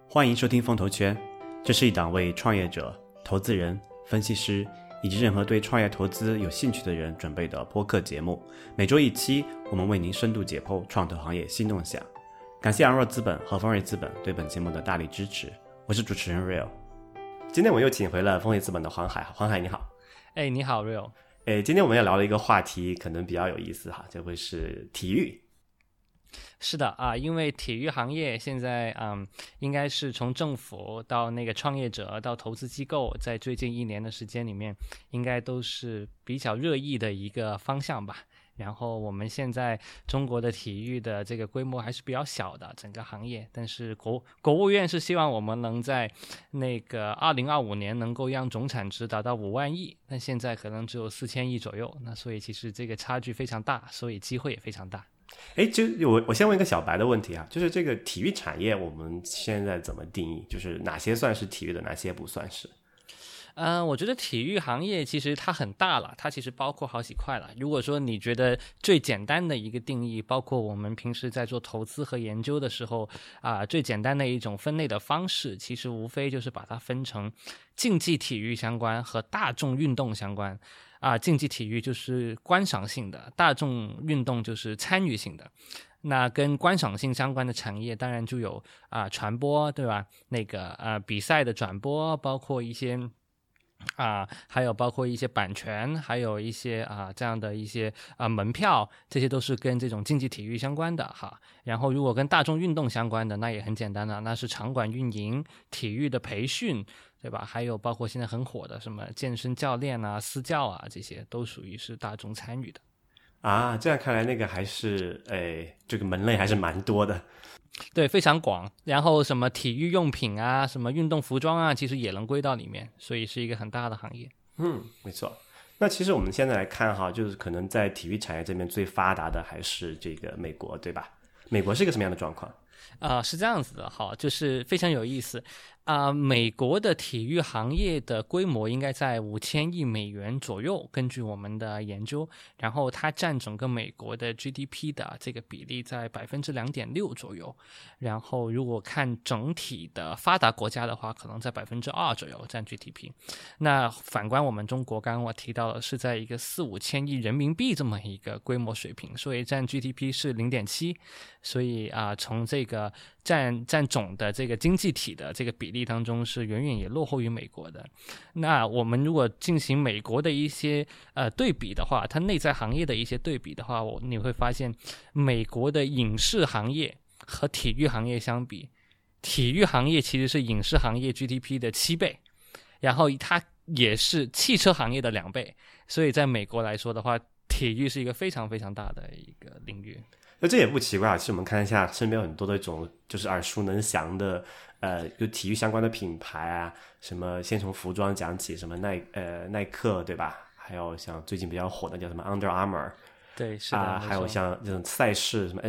欢迎收听风投圈，这是一档为创业者、投资人、分析师以及任何对创业投资有兴趣的人准备的播客节目。每周一期，我们为您深度解剖创投行业新动向。感谢昂若资本和丰瑞资本对本节目的大力支持。我是主持人 Real。今天我们又请回了丰瑞资本的黄海。黄海你好。 你好 Real。 今天我们要聊的一个话题可能比较有意思哈，这会是体育。 是的啊，因为体育行业现在应该是从政府到那个创业者到投资机构，在最近1年的时间里面，应该都是比较热议的一个方向吧。然后我们现在中国的体育的这个规模还是比较小的整个行业，但是国务院是希望我们能在那个2025年能够让总产值达到5万亿，但现在可能只有4000亿左右，那所以其实这个差距非常大，所以机会也非常大。 我先问一个小白的问题啊，就是这个体育产业我们现在怎么定义？就是哪些算是体育的，哪些不算是？ 我觉得体育行业其实它很大了，它其实包括好几块了。如果说你觉得最简单的一个定义，包括我们平时在做投资和研究的时候最简单的一种分类的方式，其实无非就是把它分成竞技体育相关和大众运动相关。竞技体育就是观赏性的，大众运动就是参与性的。那跟观赏性相关的产业当然就有传播，对吧？那个比赛的转播，包括一些还有包括一些版权，还有一些这样的一些门票，这些都是跟这种竞技体育相关的哈。然后如果跟大众运动相关的，那也很简单了，那是场馆运营、体育的培训，对吧？还有包括现在很火的什么健身教练私教这些都属于是大众参与的。 这样看来那个还是这个门类还是蛮多的。 对，非常广。然后什么体育用品什么运动服装其实也能归到里面，所以是一个很大的行业。 没错。那其实我们现在来看哈，就是可能在体育产业这边最发达的还是这个美国，对吧？美国是一个什么样的状况？ 是这样子的哈，就是非常有意思。美国的体育行业的规模应该在5000亿美元左右，根据我们的研究，然后它占整个美国的 GDP 的这个比例在2.6%左右，然后如果看整体的发达国家的话，可能在2%左右占 GDP。那反观我们中国，刚刚我提到的是在一个4-5千亿人民币这么一个规模水平，所以占 GDP 是0.7%，所以从这个占总的这个经济体的这个比例当中是远远也落后于美国的。那我们如果进行美国的一些对比的话，它内在行业的一些对比的话，你会发现美国的影视行业和体育行业相比，体育行业其实是影视行业 GDP 的7倍，然后它也是汽车行业的2倍，所以在美国来说的话，体育是一个非常非常大的一个领域。 那这也不奇怪，其实我们看一下身边有很多的这种就是耳熟能详的就体育相关的品牌什么先从服装讲起，什么耐克对吧？还有像最近比较火的叫什么 Under Armour， 对，是的， 还有像这种赛事什么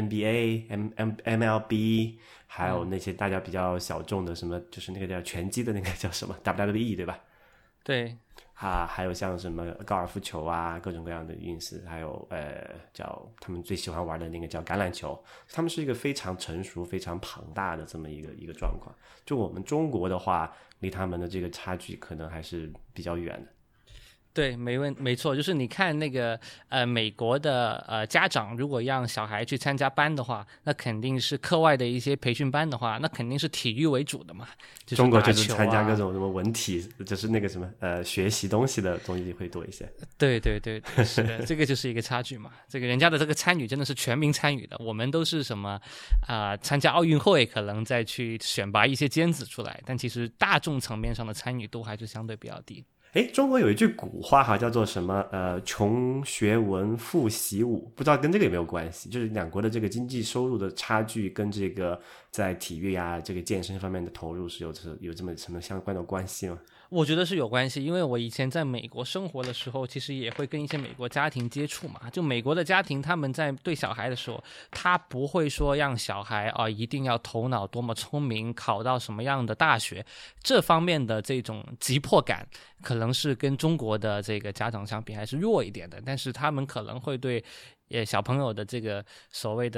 NBA、MLB， 还有那些大家比较小众的什么就是那个叫拳击的那个叫什么 WWE 对吧？ 对。 还有像什么高尔夫球各种各样的运势，还有叫他们最喜欢玩的那个叫橄榄球，他们是一个非常成熟非常庞大的这么一个状况。就我们中国的话，离他们的这个差距可能还是比较远的。 对，没错，就是你看那个美国的家长如果让小孩去参加班的话，那肯定是课外的一些培训班的话，那肯定是体育为主的嘛。就是中国就是参加各种什么文体，就是那个什么学习东西的东西会多一些。 对，是的，这个就是一个差距嘛。这个人家的这个参与真的是全民参与的，我们都是什么参加奥运会，可能再去选拔一些尖子出来，但其实大众层面上的参与度还是相对比较低。 中国有一句古话叫做什么穷学文，富习武，不知道跟这个有没有关系？就是两国的这个经济收入的差距跟这个在体育这个健身方面的投入是有这么什么相关的关系吗？ 我觉得是有关系，因为我以前在美国生活的时候，其实也会跟一些美国家庭接触嘛。就美国的家庭，他们在对小孩的时候，他不会说让小孩一定要头脑多么聪明，考到什么样的大学，这方面的这种急迫感，可能是跟中国的这个家长相比还是弱一点的。但是他们可能会对小朋友的这个所谓的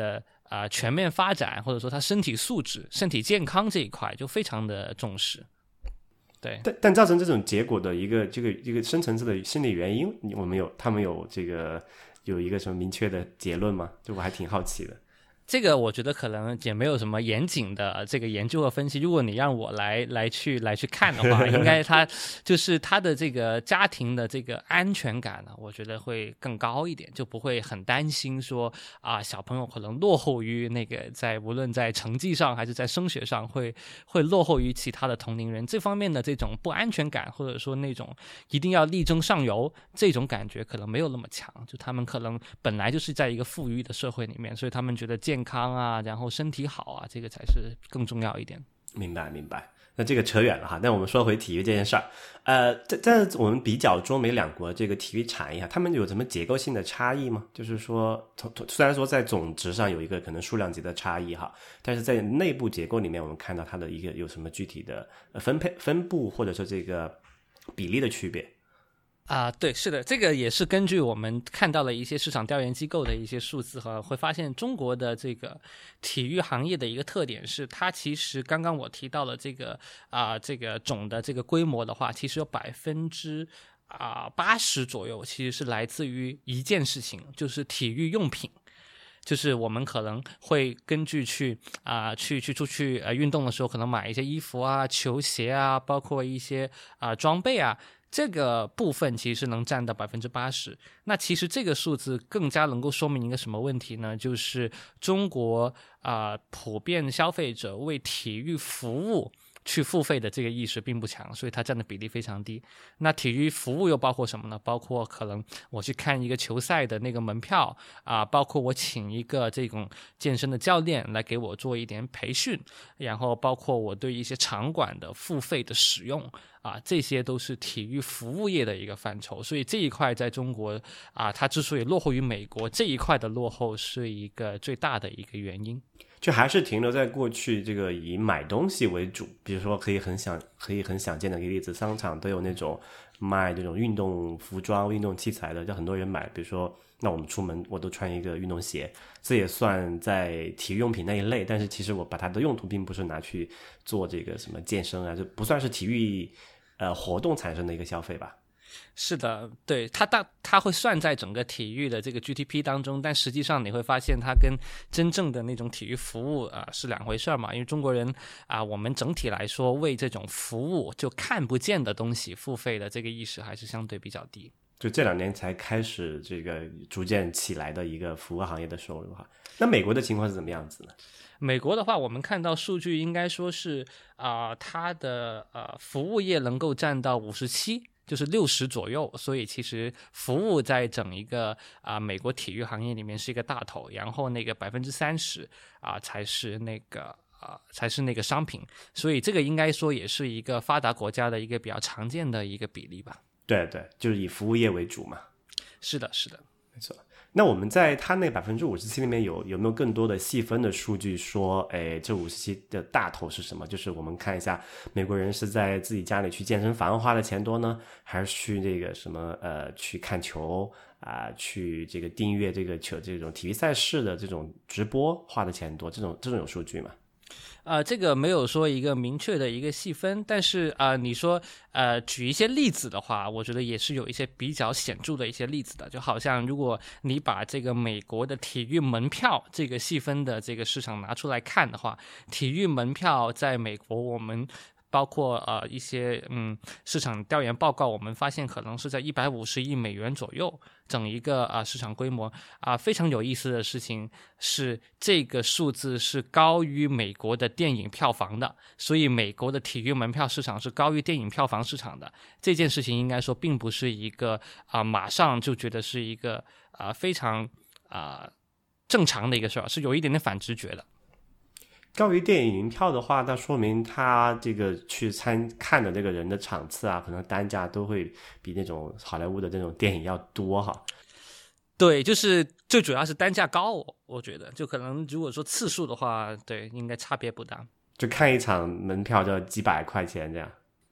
全面发展，或者说他身体素质、身体健康这一块就非常的重视。对， 但造成这种结果的一个深层次的心理原因，他们有一个什么明确的结论吗？就我还挺好奇的。 这个我觉得可能也没有什么严谨的这个研究和分析。如果你让我来去看的话，应该他就是他的这个家庭的这个安全感呢，我觉得会更高一点，就不会很担心说小朋友可能落后于那个无论在成绩上还是在升学上会落后于其他的同龄人。这方面的这种不安全感，或者说那种一定要力争上游这种感觉可能没有那么强。就他们可能本来就是在一个富裕的社会里面，所以他们觉得健康啊，然后身体好啊，这个才是更重要一点。 明白。那这个扯远了哈，但我们说回体育这件事儿，在我们比较中美两国这个体育产业，他们有什么结构性的差异吗？就是说，虽然说在总值上有一个可能数量级的差异哈，但是在内部结构里面，我们看到它的一个有什么具体的分布或者说这个比例的区别？ 对，是的，这个也是根据我们看到了一些市场调研机构的一些数字会发现中国的这个体育行业的一个特点是，它其实刚刚我提到了这个总的这个规模的话，其实有80%左右其实是来自于一件事情，就是体育用品。就是我们可能会根据去出去运动的时候，可能买一些衣服啊、球鞋啊，包括一些装备啊。这个部分其实能占到80%。那其实这个数字更加能够说明一个什么问题呢？就是中国普遍消费者为体育服务去付费的这个意识并不强，所以它占的比例非常低。那体育服务又包括什么呢？包括可能我去看一个球赛的那个门票包括我请一个这种健身的教练来给我做一点培训，然后包括我对一些场馆的付费的使用这些都是体育服务业的一个范畴。所以这一块在中国它之所以落后于美国，这一块的落后是一个最大的一个原因。 就还是停留在过去这个以买东西为主，比如说可以很想见的一个例子，商场都有那种卖这种运动服装、运动器材的，就很多人买。比如说，那我们出门我都穿一个运动鞋，这也算在体育用品那一类，但是其实我把它的用途并不是拿去做这个什么健身就不算是体育活动产生的一个消费吧。 是的，对，它会算在整个体育的这个 GDP 当中，但实际上你会发现它跟真正的那种体育服务是两回事嘛。因为中国人我们整体来说为这种服务就看不见的东西付费的这个意识还是相对比较低。 就这2年才开始这个逐渐起来的一个服务行业的收入哈。那美国的情况是怎么样子呢？ 美国的话，我们看到数据应该说是它的服务业能够占到57%。就是60左右，所以其实服务在整一个美国体育行业里面是一个大头，然后那个30%才是那个商品，所以这个应该说也是一个发达国家的一个比较常见的一个比例吧。 对，就是以服务业为主嘛。 是的， 没错。那我们在它那57%里面有没有更多的细分的数据说，这57%的大头是什么？就是我们看一下，美国人是在自己家里去健身房花的钱多呢，还是去这个什么去看球去这个订阅这种体育赛事的这种直播花的钱多？这种有数据吗？ 这个没有说一个明确的一个细分，但是你说举一些例子的话，我觉得也是有一些比较显著的一些例子的。就好像如果你把这个美国的体育门票这个细分的这个市场拿出来看的话，体育门票在美国我们包括一些市场调研报告，我们发现可能是在150亿美元左右，整一个市场规模非常有意思的事情是，这个数字是高于美国的电影票房的，所以美国的体育门票市场是高于电影票房市场的。这件事情应该说并不是一个马上就觉得是一个非常正常的一个事儿，是有一点点反直觉的。 高于电影门票的话，那说明他这个去看的这个人的场次可能单价都会比那种好莱坞的这种电影要多哈。 对，就是最主要是单价高，我觉得就可能如果说次数的话，对，应该差别不大。 就看一场门票就几百块钱这样。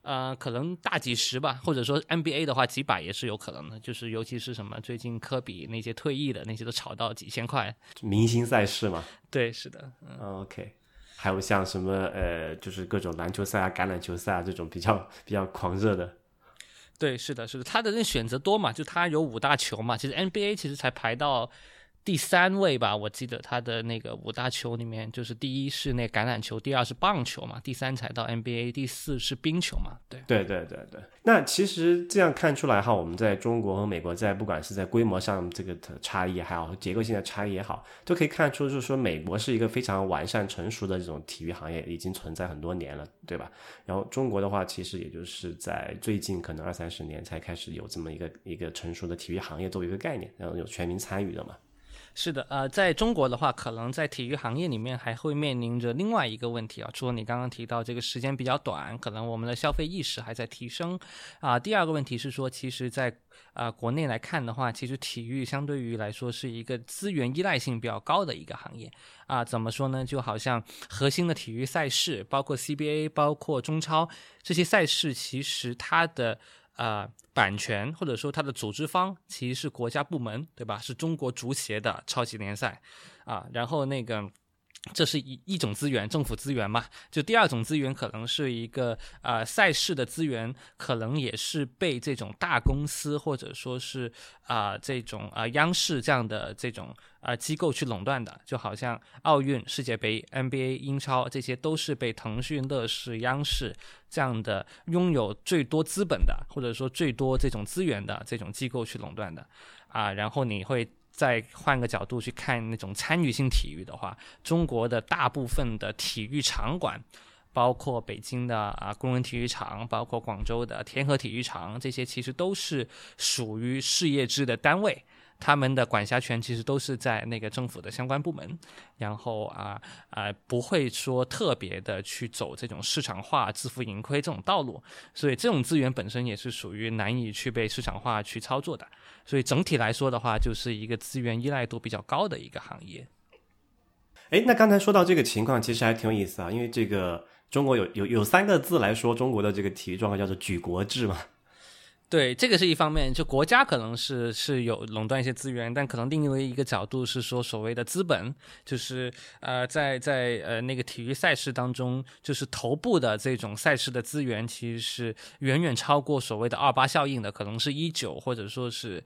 可能大几十吧，或者说 NBA 的话几百也是有可能的，就是尤其是什么最近科比那些退役的那些都炒到几千块， 明星赛事嘛。 对，是的 OK， 还有像什么就是各种篮球赛啊、橄榄球赛啊这种比较狂热的。 对，是的，是的，他的那选择多嘛，就他有5大球嘛，其实 NBA 其实才排到第3位吧，我记得他的那个5大球里面，就是第一是那橄榄球，第2是棒球嘛，第3才到 NBA， 第4是冰球嘛。对。 那其实这样看出来哈，我们在中国和美国在不管是在规模上这个差异还好，结构性的差异也好，都可以看出就是说美国是一个非常完善成熟的这种体育行业，已经存在很多年了，对吧？然后中国的话其实也就是在最近可能20-30年才开始有这么一个成熟的体育行业作为一个概念，然后有全民参与的嘛。 是的，在中国的话，可能在体育行业里面还会面临着另外一个问题啊，除了你刚刚提到这个时间比较短，可能我们的消费意识还在提升第二个问题是说，其实在国内来看的话，其实体育相对于来说是一个资源依赖性比较高的一个行业怎么说呢？就好像核心的体育赛事，包括 CBA， 包括中超这些赛事，其实它的版权或者说它的组织方其实是国家部门，对吧？是中国足协的超级联赛然后那个这是一种资源，政府资源嘛。就第二种资源可能是一个赛事的资源，可能也是被这种大公司或者说是这种央视这样的这种机构去垄断的。就好像奥运、世界杯、NBA、英超这些都是被腾讯、乐视、央视这样的拥有最多资本的或者说最多这种资源的这种机构去垄断的然后你会再换个角度去看那种参与性体育的话，中国的大部分的体育场馆，包括北京的工人体育场，包括广州的天河体育场，这些其实都是属于事业制的单位，他们的管辖权其实都是在那个政府的相关部门，然后不会说特别的去走这种市场化、自负盈亏这种道路，所以这种资源本身也是属于难以去被市场化去操作的。所以整体来说的话，就是一个资源依赖度比较高的一个行业。 那刚才说到这个情况，其实还挺有意思因为这个中国有3个字来说中国的这个体育状况，叫做举国制嘛。 对，这个是一方面，就国家可能是有垄断一些资源，但可能另外一个角度是说所谓的资本，就是在那个体育赛事当中，就是头部的这种赛事的资源其实是远远超过所谓的28效应的，可能是19%或者说是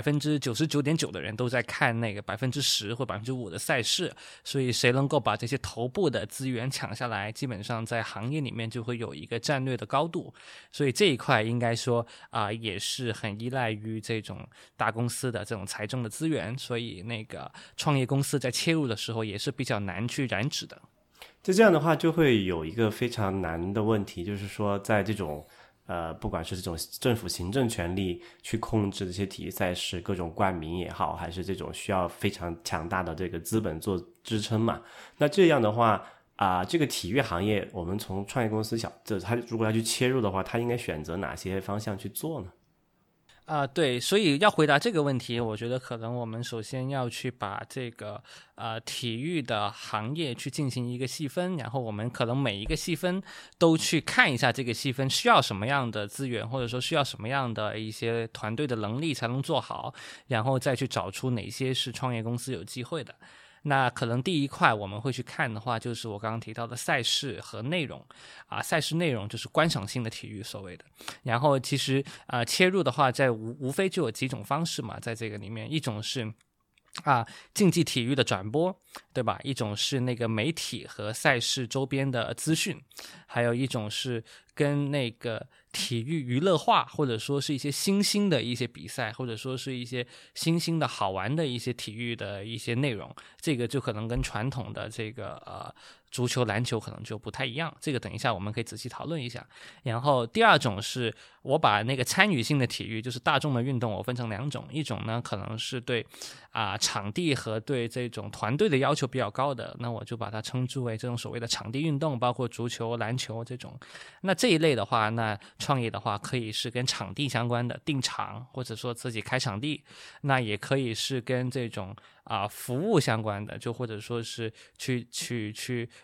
99.9%的人都在看那个10%或5%的赛事，所以谁能够把这些头部的资源抢下来，基本上在行业里面就会有一个战略的高度，所以这一块应该说也是很依赖于这种大公司的这种财政的资源，所以那个创业公司在切入的时候也是比较难去染指的。 就这样的话就会有一个非常难的问题，就是说在这种不管是这种政府行政权力去控制这些体育赛事，各种冠名也好，还是这种需要非常强大的这个资本做支撑嘛，那这样的话这个体育行业，我们从创业公司他如果要去切入的话，他应该选择哪些方向去做呢？ 对，所以要回答这个问题，我觉得可能我们首先要去把这个体育的行业去进行一个细分，然后我们可能每一个细分都去看一下这个细分需要什么样的资源，或者说需要什么样的一些团队的能力才能做好，然后再去找出哪些是创业公司有机会的。那可能第一块我们会去看的话，就是我刚刚提到的赛事和内容赛事内容就是观赏性的体育所谓的。然后其实切入的话，在无非就有几种方式嘛，在这个里面，一种是竞技体育的转播，对吧？一种是那个媒体和赛事周边的资讯，还有一种是跟那个体育娱乐化，或者说是一些新兴的一些比赛，或者说是一些新兴的好玩的一些体育的一些内容，这个就可能跟传统的这个足球、篮球可能就不太一样，这个等一下我们可以仔细讨论一下。然后第二种是我把那个参与性的体育，就是大众的运动，我分成2种，一种呢可能是对场地和对这种团队的要求比较高的，那我就把它称之为这种所谓的场地运动，包括足球、篮球这种。那这一类的话，那创业的话可以是跟场地相关的，定场或者说自己开场地，那也可以是跟这种服务相关的，就或者说是去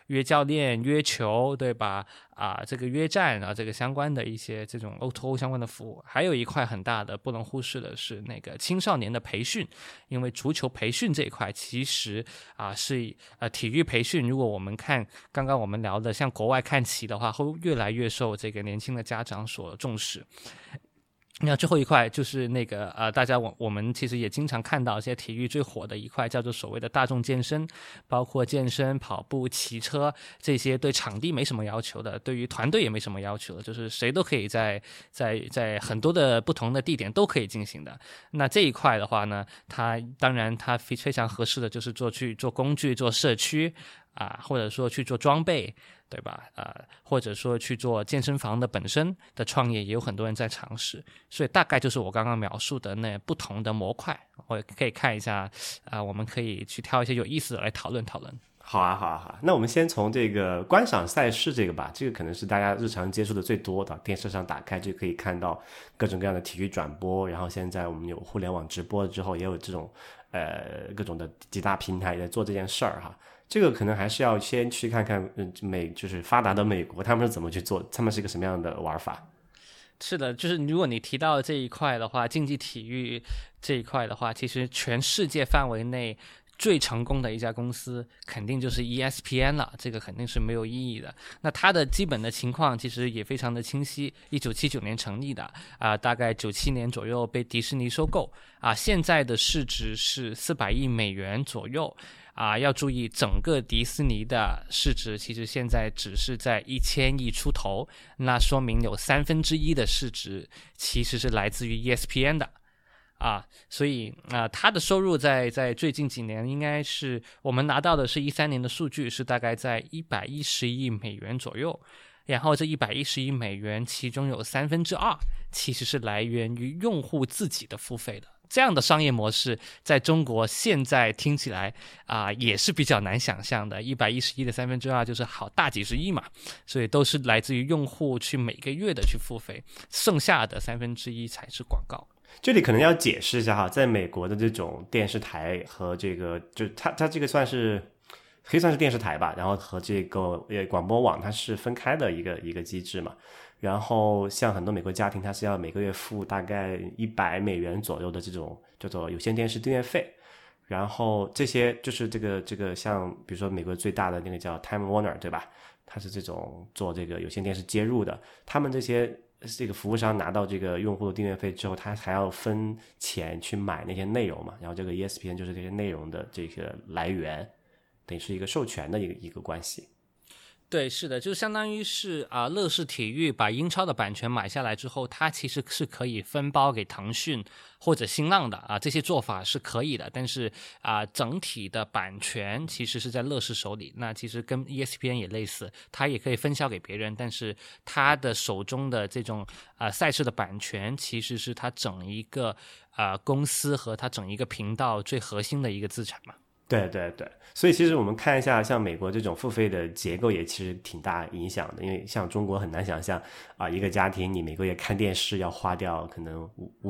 约教练、约球，对吧？这个约战啊，这个相关的一些这种 O2O 相关的服务，还有一块很大的不能忽视的是那个青少年的培训，因为足球培训这一块其实是体育培训，如果我们看刚刚我们聊的像国外看齐的话，会越来越受这个年轻的家长所重视。那最后一块就是那个大家我们其实也经常看到现在体育最火的一块叫做所谓的大众健身，包括健身、跑步、骑车，这些对场地没什么要求的，对于团队也没什么要求的，就是谁都可以在很多的不同的地点都可以进行的。那这一块的话呢，它当然它非常合适的就是去做工具、做社区或者说去做装备，对吧？或者说去做健身房的本身的创业，也有很多人在尝试。所以大概就是我刚刚描述的那不同的模块，我可以看一下我们可以去挑一些有意思的来讨论讨论。 好啊，那我们先从这个观赏赛事这个吧，这个可能是大家日常接触的最多的，电视上打开就可以看到各种各样的体育转播，然后现在我们有互联网直播之后，也有这种各种的几大平台在做这件事儿哈。这个可能还是要先去看看就是发达的美国他们是怎么去做，他们是一个什么样的玩法。 是的，就是如果你提到这一块的话，竞技体育这一块的话，其实全世界范围内最成功的一家公司肯定就是 ESPN 了，这个肯定是没有异议的。那它的基本的情况其实也非常的清晰，1979年成立的大概97年左右被迪士尼收购现在的市值是400亿美元左右。要注意，整个迪士尼的市值其实现在只是在1000亿出头，那说明有1/3的市值其实是来自于 ESPN 的所以它的收入在最近几年应该是我们拿到的是13年的数据，是大概在110亿美元左右。然后这110亿美元其中有2/3其实是来源于用户自己的付费的。这样的商业模式在中国现在听起来也是比较难想象的。110亿的2/3就是好大几十亿嘛，所以都是来自于用户去每个月的去付费，剩下的1/3才是广告。 这里可能要解释一下哈，在美国的这种电视台和这个就它这个可以算是电视台吧，然后和这个广播网它是分开的一个机制嘛。然后像很多美国家庭，它是要每个月付大概100美元左右的这种叫做有线电视订阅费。然后这些就是这个像比如说美国最大的那个叫 Time Warner 对吧，它是这种做这个有线电视接入的，他们这个服务商拿到这个用户的订阅费之后，他还要分钱去买那些内容嘛，然后这个 ESPN 就是这些内容的这个来源，等于是一个授权的一个关系。 对，是的，就相当于是乐视体育把英超的版权买下来之后，它其实是可以分包给腾讯或者新浪的这些做法是可以的，但是整体的版权其实是在乐视手里。那其实跟 ESPN 也类似，它也可以分销给别人，但是它的手中的这种赛事的版权其实是它整一个公司和它整一个频道最核心的一个资产嘛。 对，所以其实我们看一下像美国这种付费的结构也其实挺大影响的，因为像中国很难想象一个家庭你每个月看电视要花掉可能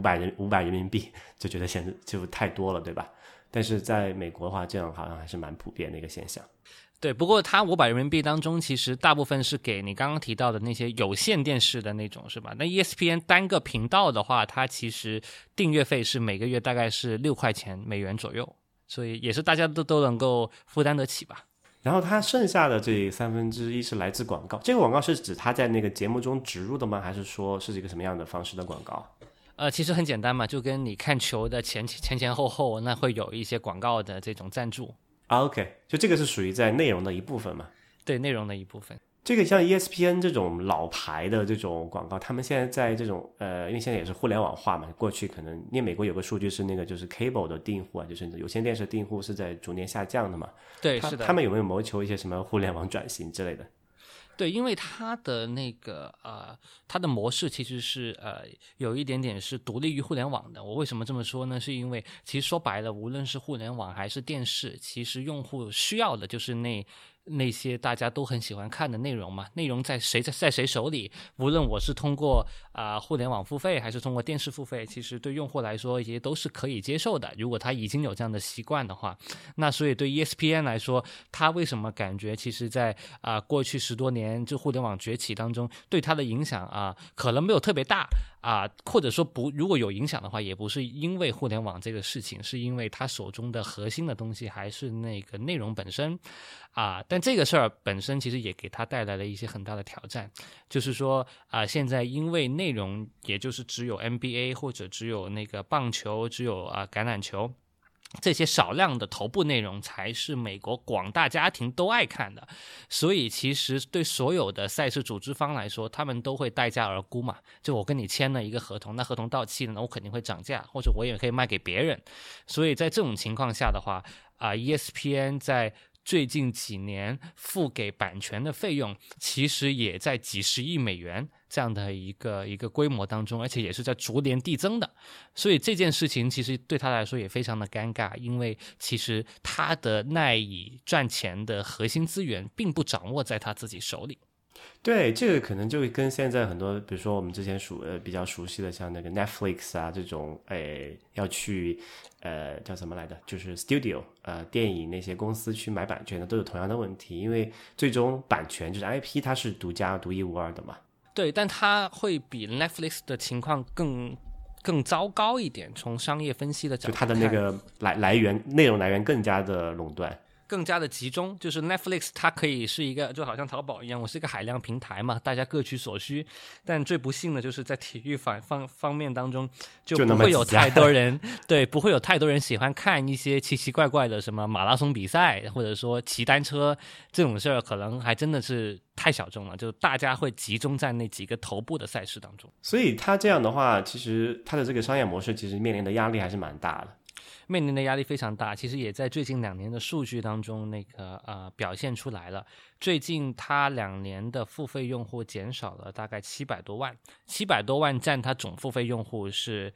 500人民币，就觉得现在就太多了，对吧？但是在美国的话，这样好像还是蛮普遍的一个现象。 对，不过它500人民币当中，其实大部分是给你刚刚提到的那些有线电视的那种，是吧？那 ESPN 单个频道的话，它其实订阅费是每个月大概是6块钱美元左右。所以也是大家都能够负担得起吧。 然后它剩下的这1/3是来自广告，这个广告是指它在那个节目中植入的吗？还是说是一个什么样的方式的广告？ 其实很简单嘛，就跟你看球的前后，那会有一些广告的这种赞助。 OK， 就这个是属于在内容的一部分嘛？ 对，内容的一部分。 这个像 ESPN 这种老牌的这种广告，他们现在在这种因为现在也是互联网化嘛，过去可能因为美国有个数据是那个就是 cable 的订户就是有线电视订户是在逐年下降的嘛。 对，是的。 他们有没有谋求一些什么互联网转型之类的？ 对，因为它的那个它的模式其实是有一点点是独立于互联网的。我为什么这么说呢？是因为其实说白了，无论是互联网还是电视，其实用户需要的就是那那些大家都很喜欢看的内容嘛，内容在谁手里，无论我是通过互联网付费还是通过电视付费，其实对用户来说也都是可以接受的，如果他已经有这样的习惯的话。那所以对 ESPN 来说，他为什么感觉其实在过去10多年就互联网崛起当中对他的影响可能没有特别大或者说如果有影响的话，也不是因为互联网这个事情，是因为他手中的核心的东西还是那个内容本身但这个事儿本身其实也给他带来了一些很大的挑战，就是说现在因为内容也就是只有 NBA 或者只有那个棒球，只有橄榄球，这些少量的头部内容才是美国广大家庭都爱看的，所以其实对所有的赛事组织方来说，他们都会待价而沽嘛，就我跟你签了一个合同，那合同到期了，我肯定会涨价，或者我也可以卖给别人。所以在这种情况下的话ESPN 在最近几年付给版权的费用其实也在几十亿美元这样的一个规模当中，而且也是在逐年递增的。所以这件事情其实对他来说也非常的尴尬，因为其实他的赖以赚钱的核心资源并不掌握在他自己手里。 对，这个可能就跟现在很多，比如说我们之前比较熟悉的，像那个 Netflix 这种，要去叫什么来着，就是 Studio 电影那些公司去买版权的，都有同样的问题，因为最终版权就是 IP 它是独家独一无二的嘛。 对，但它会比 Netflix 的情况更糟糕一点，从商业分析的角度看， 就它的那个内容来源更加的垄断， 更加的集中。就是 Netflix 它可以是一个就好像淘宝一样，我是一个海量平台嘛，大家各取所需，但最不幸的就是在体育方面当中就不会有太多人对，不会有太多人喜欢看一些奇奇怪怪的什么马拉松比赛，或者说骑单车这种事儿，可能还真的是太小众了，就大家会集中在那几个头部的赛事当中。 所以他这样的话，其实他的这个商业模式其实面临的压力还是蛮大的， 面临的压力非常大，其实也在最近2年的数据当中表现出来了。最近他2年的付费用户减少了大概700多万占他总付费用户是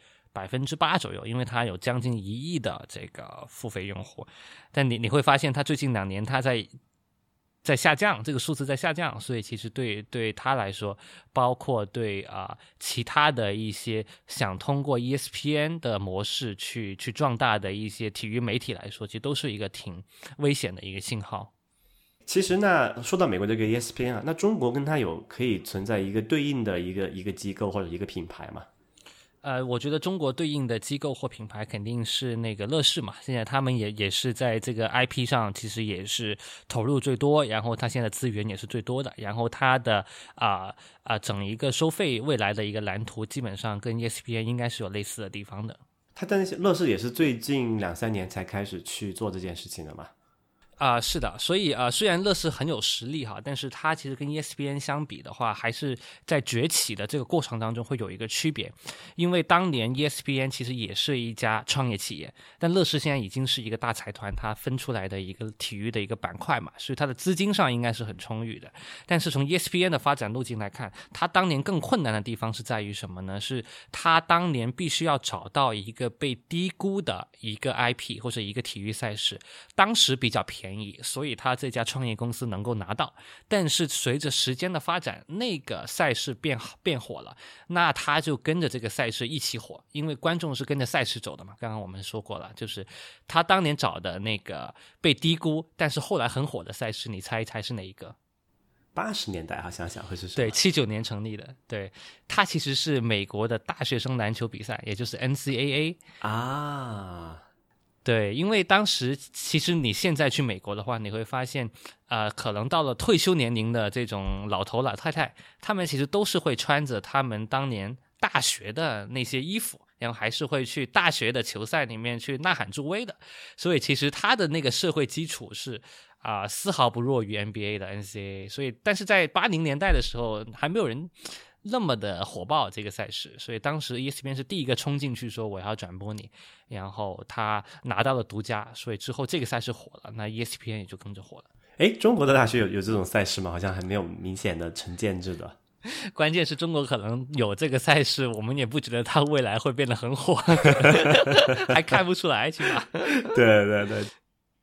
8%左右，因为他有将近1亿的这个付费用户。但你会发现他最近2年他在下降，这个数字在下降，所以其实对他来说，包括对其他的一些想通过 ESPN 的模式去壮大的一些体育媒体来说，其实都是一个挺危险的一个信号。 其实那说到美国这个 ESPN 那中国跟它可以存在一个对应的一个机构或者一个品牌吗？ 我觉得中国对应的机构或品牌肯定是那个乐视嘛，现在他们也是在这个 IP 上其实也是投入最多，然后他现在资源也是最多的，然后他的整一个收费未来的一个蓝图基本上跟 ESPN 应该是有类似的地方的。 但是乐视也是最近2-3年才开始去做这件事情的嘛。 是的，所以虽然乐视很有实力哈，但是它其实跟 ESPN 相比的话，还是在崛起的这个过程当中会有一个区别。因为当年 ESPN 其实也是一家创业企业，但乐视现在已经是一个大财团，它分出来的一个体育的一个板块嘛，所以它的资金上应该是很充裕的。但是从 ESPN 的发展路径来看，它当年更困难的地方是在于什么呢？是它当年必须要找到一个被低估的一个 IP 或者一个体育赛事，当时比较便宜，所以他这家创业公司能够拿到。但是随着时间的发展，那个赛事变火了，那他就跟着这个赛事一起火，因为观众是跟着赛事走的嘛。刚刚我们说过了，就是他当年找的那个被低估但是后来很火的赛事，你猜一猜是哪一个 ？80年代好像想会是什么？ 对，79年成立的。对，它其实是美国的大学生篮球比赛，也就是 NCAA 对，因为当时其实你现在去美国的话，你会发现可能到了退休年龄的这种老头老太太，他们其实都是会穿着他们当年大学的那些衣服，然后还是会去大学的球赛里面去呐喊助威的。所以其实他的那个社会基础是丝毫不弱于 NBA 的 NCAA。所以但是在80年代的时候还没有人那么的火爆这个赛事，所以当时 ESPN 是第一个冲进去说我要转播你，然后他拿到了独家，所以之后这个赛事火了，那 ESPN 也就跟着火了。 中国的大学有这种赛事吗？好像还没有明显的成建制的。 关键是中国可能有这个赛事，我们也不觉得它未来会变得很火还看不出来起码。 对对对。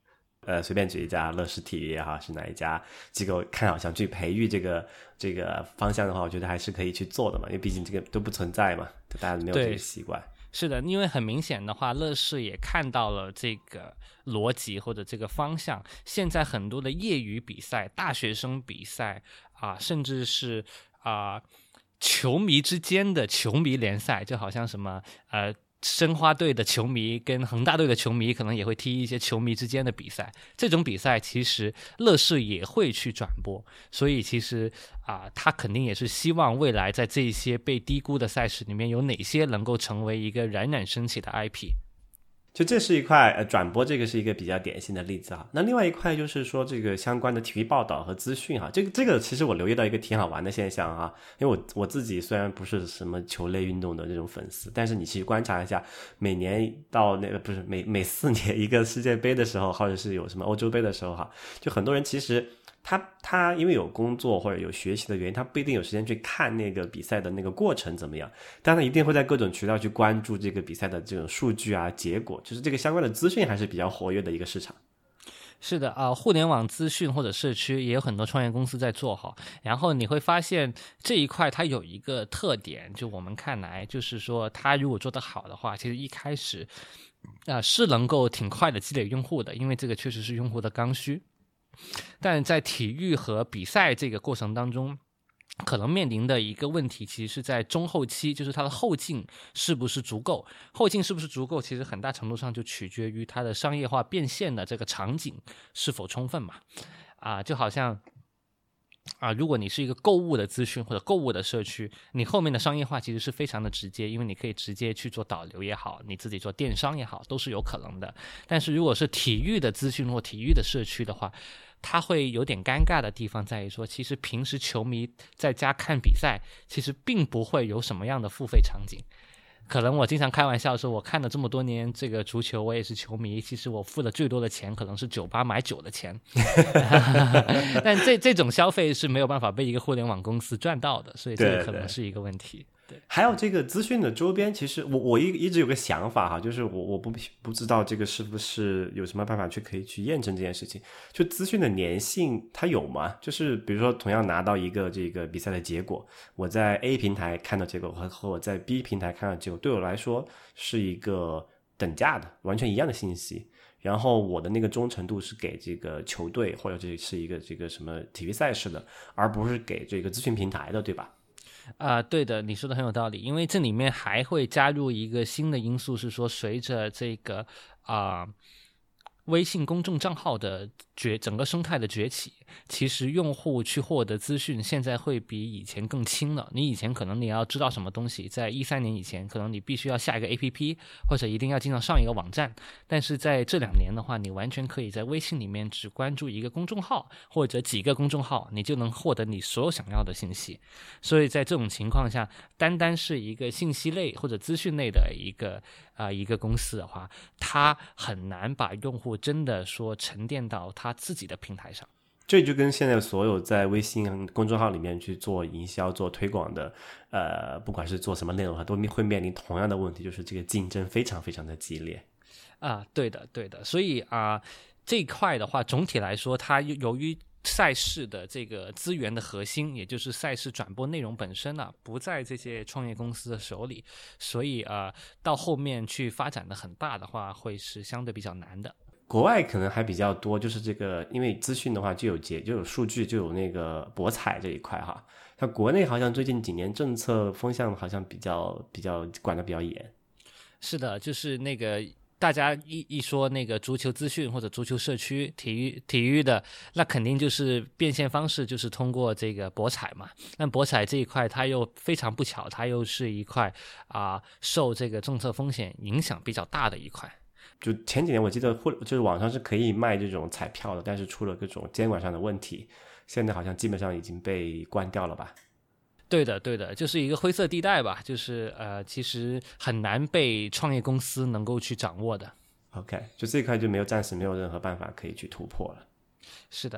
随便举一家，乐视体育也好，是哪一家机构看好想去培育这个方向的话，我觉得还是可以去做的嘛，因为毕竟这个都不存在嘛，大家没有这个习惯。 是的，因为很明显的话，乐视也看到了这个逻辑或者这个方向。现在很多的业余比赛、大学生比赛甚至是球迷之间的球迷联赛，就好像什么申花队的球迷跟恒大队的球迷可能也会踢一些球迷之间的比赛，这种比赛其实乐视也会去转播，所以其实他肯定也是希望未来在这些被低估的赛事里面有哪些能够成为一个冉冉升起的 IP。 就这是一块转播，这个是一个比较典型的例子哈。那另外一块就是说这个相关的体育报道和资讯哈，这个其实我留意到一个挺好玩的现象哈，因为我自己虽然不是什么球类运动的这种粉丝，但是你去观察一下，每年到那个不是每4年一个世界杯的时候，或者是有什么欧洲杯的时候哈，就很多人其实他因为有工作或者有学习的原因，他不一定有时间去看那个比赛的那个过程怎么样，但他一定会在各种渠道去关注这个比赛的这种数据结果，就是这个相关的资讯还是比较活跃的一个市场。 是的互联网资讯或者社区也有很多创业公司在做好，然后你会发现这一块它有一个特点，就我们看来就是说它如果做得好的话，其实一开始是能够挺快的积累用户的，因为这个确实是用户的刚需。但在体育和比赛这个过程当中，可能面临的一个问题其实是在中后期，就是它的后劲是不是足够。后劲是不是足够，其实很大程度上就取决于它的商业化变现的这个场景是否充分嘛。就好像如果你是一个购物的资讯或者购物的社区，你后面的商业化其实是非常的直接，因为你可以直接去做导流也好，你自己做电商也好，都是有可能的。但是如果是体育的资讯或体育的社区的话，它会有点尴尬的地方在于说，其实平时球迷在家看比赛，其实并不会有什么样的付费场景。可能我经常开玩笑说，我看了这么多年这个足球，我也是球迷，其实我付的最多的钱可能是酒吧买酒的钱但这种消费是没有办法被一个互联网公司赚到的，所以这个可能是一个问题。对， 还有这个资讯的周边，其实我一直有个想法哈，就是我不知道这个是不是有什么办法可以去验证这件事情。就资讯的粘性它有吗？就是比如说同样拿到一个这个比赛的结果，我在 A 平台看到结果和我在 B 平台看到结果，对我来说是一个等价的完全一样的信息，然后我的那个忠诚度是给这个球队或者这是一个这个什么体育赛事的，而不是给这个资讯平台的，对吧？ 对的，你说的很有道理，因为这里面还会加入一个新的因素，是说随着这个微信公众账号的整个生态的崛起，其实用户去获得资讯现在会比以前更轻了。你以前可能你要知道什么东西，在13年以前可能你必须要下一个 APP 或者一定要经常上一个网站，但是在这2年的话，你完全可以在微信里面只关注一个公众号或者几个公众号，你就能获得你所有想要的信息。所以在这种情况下，单单是一个信息类或者资讯类的一个公司的话，它很难把用户真的说沉淀到他自己的平台上。 这就跟现在所有在微信公众号里面去做营销做推广的不管是做什么内容都会面临同样的问题，就是这个竞争非常非常的激烈。 对的，所以这一块的话，总体来说它由于赛事的这个资源的核心，也就是赛事转播内容本身不在这些创业公司的手里，所以到后面去发展的很大的话，会是相对比较难的。 国外可能还比较多，就是这个因为资讯的话就有数据，就有那个博彩这一块哈。像国内好像最近几年政策风向好像比较管得比较严。 是的，就是那个大家一说那个足球资讯或者足球社区体育的，那肯定就是变现方式就是通过这个博彩嘛。但博彩这一块它又非常不巧，它又是一块受这个政策风险影响比较大的一块。 就前几年我记得就是网上是可以卖这种彩票的，但是出了各种监管上的问题，现在好像基本上已经被关掉了吧。 对的，就是一个灰色地带吧，就是其实很难被创业公司能够去掌握的。 OK， 就这一块就暂时没有任何办法可以去突破了。 是的，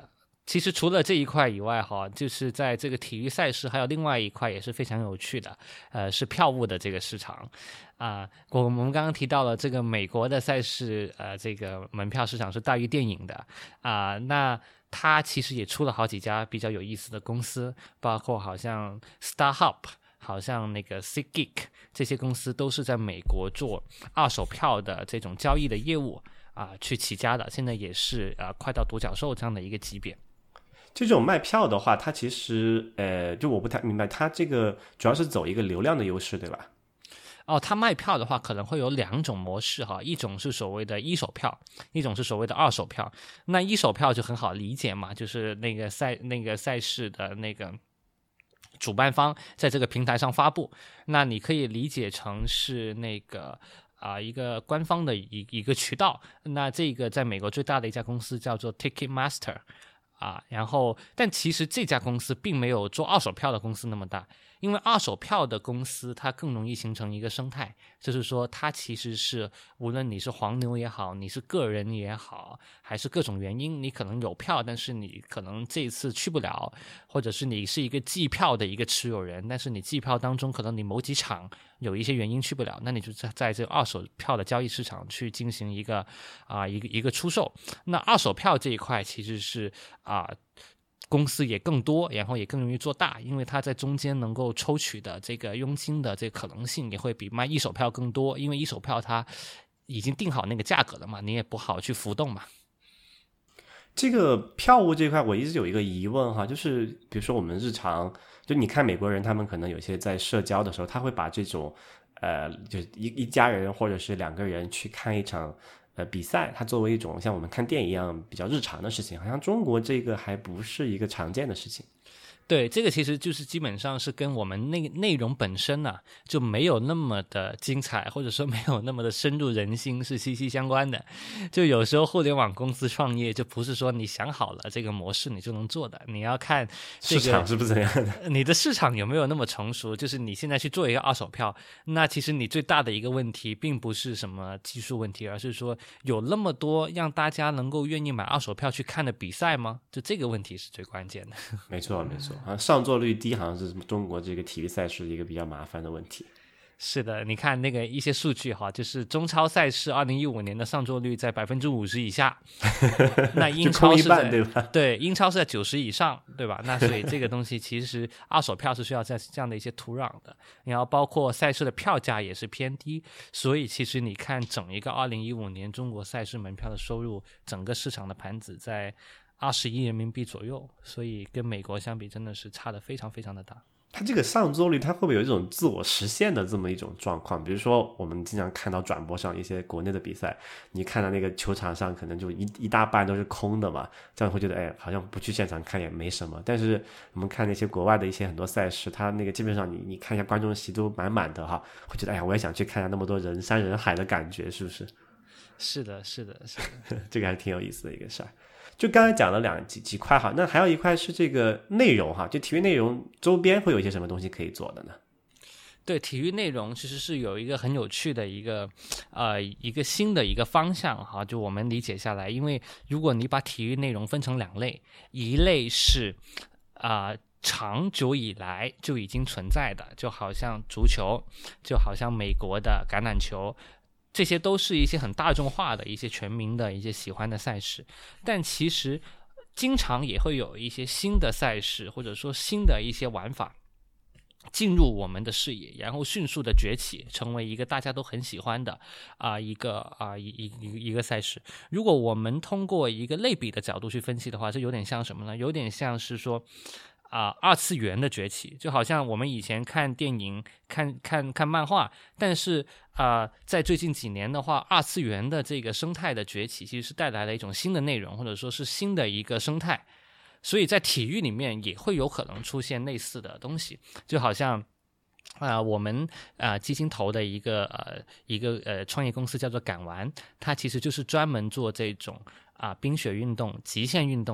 其实除了这一块以外哈，就是在这个体育赛事还有另外一块也是非常有趣的，是票务的这个市场我们刚刚提到了这个美国的赛事，这个门票市场是大于电影的那它其实也出了好几家比较有意思的公司，包括好像 StarHub， 好像那个 SeatGeek， 这些公司都是在美国做二手票的这种交易的业务去起家的，现在也是快到独角兽这样的一个级别。 这种卖票的话，它其实就我不太明白，它这个主要是走一个流量的优势，对吧？ 它卖票的话可能会有2种模式哈，一种是所谓的一手票，一种是所谓的二手票。那一手票就很好理解嘛，就是那个赛事的那个主办方在这个平台上发布，那你可以理解成是那个一个官方的一个渠道。那这个在美国最大的一家公司叫做 Ticketmaster。然后但其实这家公司并没有做二手票的公司那么大，因为二手票的公司它更容易形成一个生态，就是说它其实是无论你是黄牛也好，你是个人也好，还是各种原因你可能有票但是你可能这一次去不了，或者是你是一个季票的一个持有人，但是你季票当中可能你某几场有一些原因去不了，那你就在这个二手票的交易市场去进行一个出售。那二手票这一块其实是公司也更多，然后也更容易做大，因为它在中间能够抽取的这个佣金的这个可能性也会比卖一手票更多，因为一手票它已经定好那个价格了嘛，你也不好去浮动嘛。 这个票务这块我一直有一个疑问哈，就是比如说我们日常就你看美国人他们可能有些在社交的时候，他会把这种就一家人或者是2个人去看一场比赛，它作为一种像我们看电影一样比较日常的事情，好像中国这个还不是一个常见的事情。 对，这个其实就是基本上是跟我们内容本身就没有那么的精彩，或者说没有那么的深入人心是息息相关的。就有时候互联网公司创业就不是说你想好了这个模式你就能做的，你要看市场是不是这样的， 你的市场有没有那么成熟。就是你现在去做一个二手票，那其实你最大的一个问题并不是什么技术问题，而是说有那么多让大家能够愿意买二手票去看的比赛吗？就这个问题是最关键的。 没错没错，上座率低好像是中国这个体育赛事一个比较麻烦的问题。 是的，你看那个一些数据就是中超赛事2015年的上座率在50%以下，那英超是在对吧？ 对，英超是在90以上，对吧？那所以这个东西其实二手票是需要在这样的一些土壤的，然后包括赛事的票价也是偏低，所以其实你看整一个2015年中国赛事门票的收入，整个市场的盘子在20亿人民币左右，所以跟美国相比真的是差得非常非常的大。 它这个上座率它会不会有一种自我实现的这么一种状况？比如说我们经常看到转播上一些国内的比赛，你看到那个球场上可能就一大半都是空的嘛，这样会觉得好像不去现场看也没什么。但是我们看那些国外的一些很多赛事，它那个基本上你看一下观众席都满满的会觉得我也想去看一下那么多人山人海的感觉，是不是？ 是的是的是的这个还挺有意思的一个事儿。就刚才讲了几块那还有一块是这个内容就体育内容周边会有一些什么东西可以做的呢？ 对，体育内容其实是有一个很有趣的一个新的一个方向就我们理解下来，因为如果你把体育内容分成2类，一类是长久以来就已经存在的，就好像足球，就好像美国的橄榄球，这些都是一些很大众化的一些全民的一些喜欢的赛事，但其实经常也会有一些新的赛事或者说新的一些玩法进入我们的视野，然后迅速的崛起，成为一个大家都很喜欢的一个赛事。如果我们通过一个类比的角度去分析的话，这有点像什么呢？有点像是说二次元的崛起，就好像我们以前看电影、看漫画，但是在最近几年的话，二次元的这个生态的崛起，其实是带来了一种新的内容，或者说是新的一个生态。所以在体育里面也会有可能出现类似的东西，就好像我们基金投的一个创业公司叫做敢玩，它其实就是专门做这种冰雪运动、极限运动的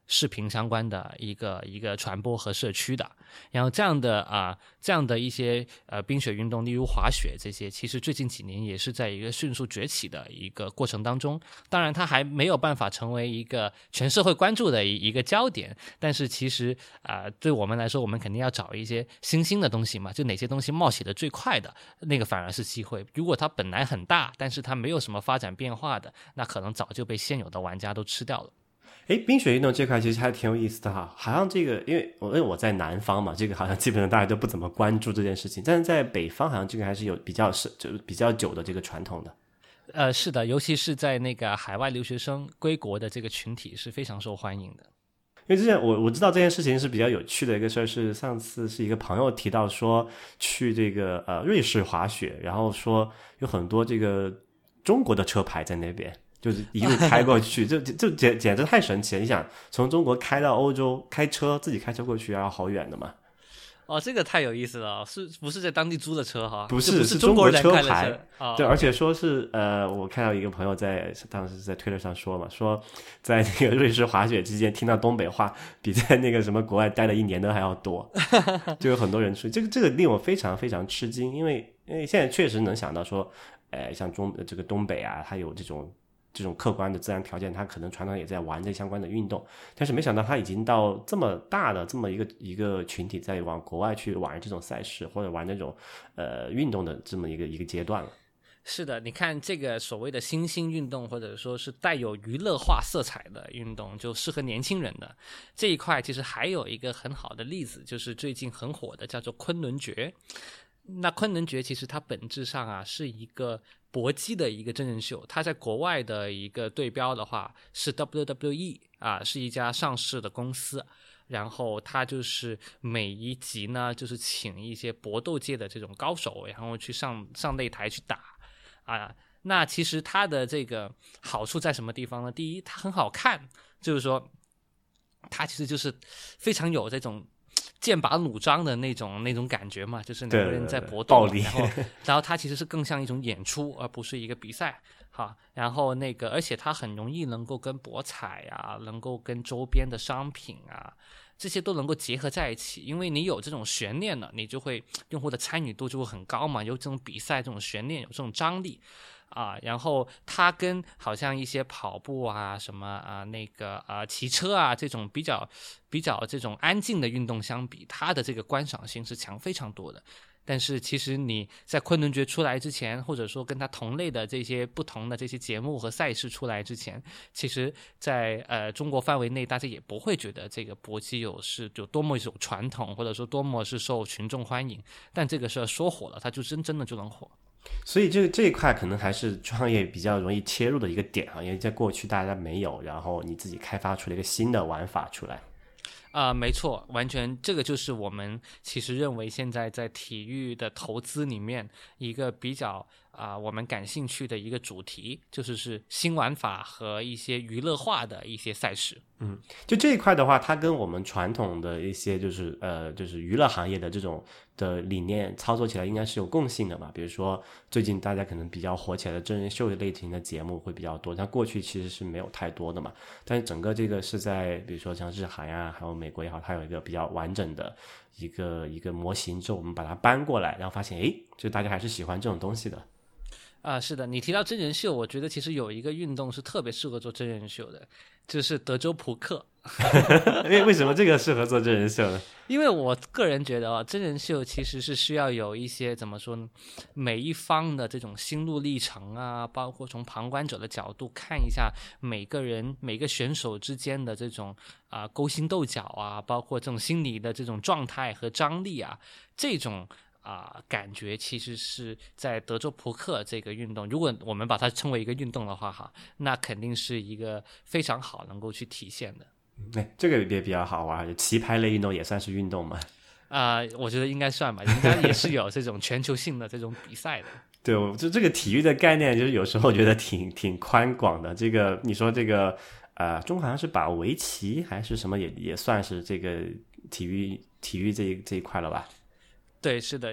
视频相关的一个传播和社区的。然后这样的一些冰雪运动，例如滑雪这些，其实最近几年也是在一个迅速崛起的一个过程当中。当然它还没有办法成为一个全社会关注的一个焦点，但是其实对我们来说，我们肯定要找一些新兴的东西嘛，就哪些东西冒起的最快的那个反而是机会。如果它本来很大，但是它没有什么发展变化的，那可能早就被现有的玩家都吃掉了。 冰雪运动这块其实还挺有意思的哈，好像这个因为我在南方嘛，这个好像基本上大家都不怎么关注这件事情，但是在北方好像这个还是有比较久的这个传统的。 是的，尤其是在那个海外留学生归国的这个群体是非常受欢迎的。 因为之前我知道这件事情是比较有趣的一个事儿，是上次是一个朋友提到说去这个瑞士滑雪，然后说有很多这个中国的车牌在那边。就是一路开过去，就简直太神奇了！你想从中国开到欧洲，自己开车过去要好远的嘛？ 哦，这个太有意思了，是不是在当地租的车哈？ 不是， 是中国人开的车牌。对， 哦， 而且说是我看到一个朋友当时在推特上说嘛，说在那个瑞士滑雪期间听到东北话，比在那个什么国外待了1年的还要多，就有很多人出去。这个令我非常非常吃惊，因为现在确实能想到说，像这个东北啊，它有这种客观的自然条件，他可能传统也在玩这相关的运动，但是没想到他已经到这么大的这么一个群体在往国外去玩这种赛事或者玩那种运动的这么一个阶段了。 是的，你看这个所谓的新兴运动，或者说是带有娱乐化色彩的运动，就适合年轻人的这一块，其实还有一个很好的例子，就是最近很火的叫做昆仑决。那昆仑决其实它本质上是一个搏击的一个真人秀，它在国外的一个对标的话是 WWE 是一家上市的公司，然后它就是每一集呢就是请一些搏斗界的这种高手，然后去上擂台去打那其实它的这个好处在什么地方呢？第一，它很好看，就是说它其实就是非常有这种剑拔弩张的那种感觉嘛，就是两个人在搏斗， 暴力， 然后它其实是更像一种演出，而不是一个比赛哈。然后而且它很容易能够跟博彩能够跟周边的商品这些都能够结合在一起，因为你有这种悬念了，你就会用户的参与度就会很高嘛，有这种比赛这种悬念，有这种张力然后它跟好像一些跑步什么骑车这种比较这种安静的运动相比，它的这个观赏性是强非常多的。但是其实你在昆仑决出来之前，或者说跟它同类的这些不同的这些节目和赛事出来之前，其实在中国范围内大家也不会觉得这个搏击有多么有传统，或者说多么是受群众欢迎。但这个事儿说火了，它就真的就能火。 所以这一块可能还是创业比较容易切入的一个点因为在过去大家没有，然后你自己开发出了一个新的玩法出来。 没错，完全这个就是我们其实认为现在在体育的投资里面一个比较我们感兴趣的一个主题，就是新玩法和一些娱乐化的一些赛事。 就这一块的话，它跟我们传统的一些就是娱乐行业的这种的理念操作起来应该是有共性的嘛。比如说最近大家可能比较火起来的真人秀类型的节目会比较多，像过去其实是没有太多的嘛。但是整个这个是在比如说像日韩还有美国也好，它有一个比较完整的一个模型之后，我们把它搬过来，然后发现就大家还是喜欢这种东西的。 是的，你提到真人秀，我觉得其实有一个运动是特别适合做真人秀的，就是德州扑克。 为什么这个适合做真人秀呢？ 因为我个人觉得真人秀其实是需要有一些怎么说呢，每一方的这种心路历程包括从旁观者的角度看一下每个选手之间的这种勾心斗角包括这种心理的这种状态和张力这种感觉其实是在德州扑克这个运动，如果我们把它称为一个运动的话那肯定是一个非常好能够去体现的。 这个也比较好玩，棋牌类运动也算是运动嘛？ 我觉得应该算吧，应该也是有这种全球性的这种比赛的。 对，就这个体育的概念，就是有时候觉得挺宽广的。这个你说这个中国好像是把围棋还是什么也算是这个体育这一块了吧？ 对，是的。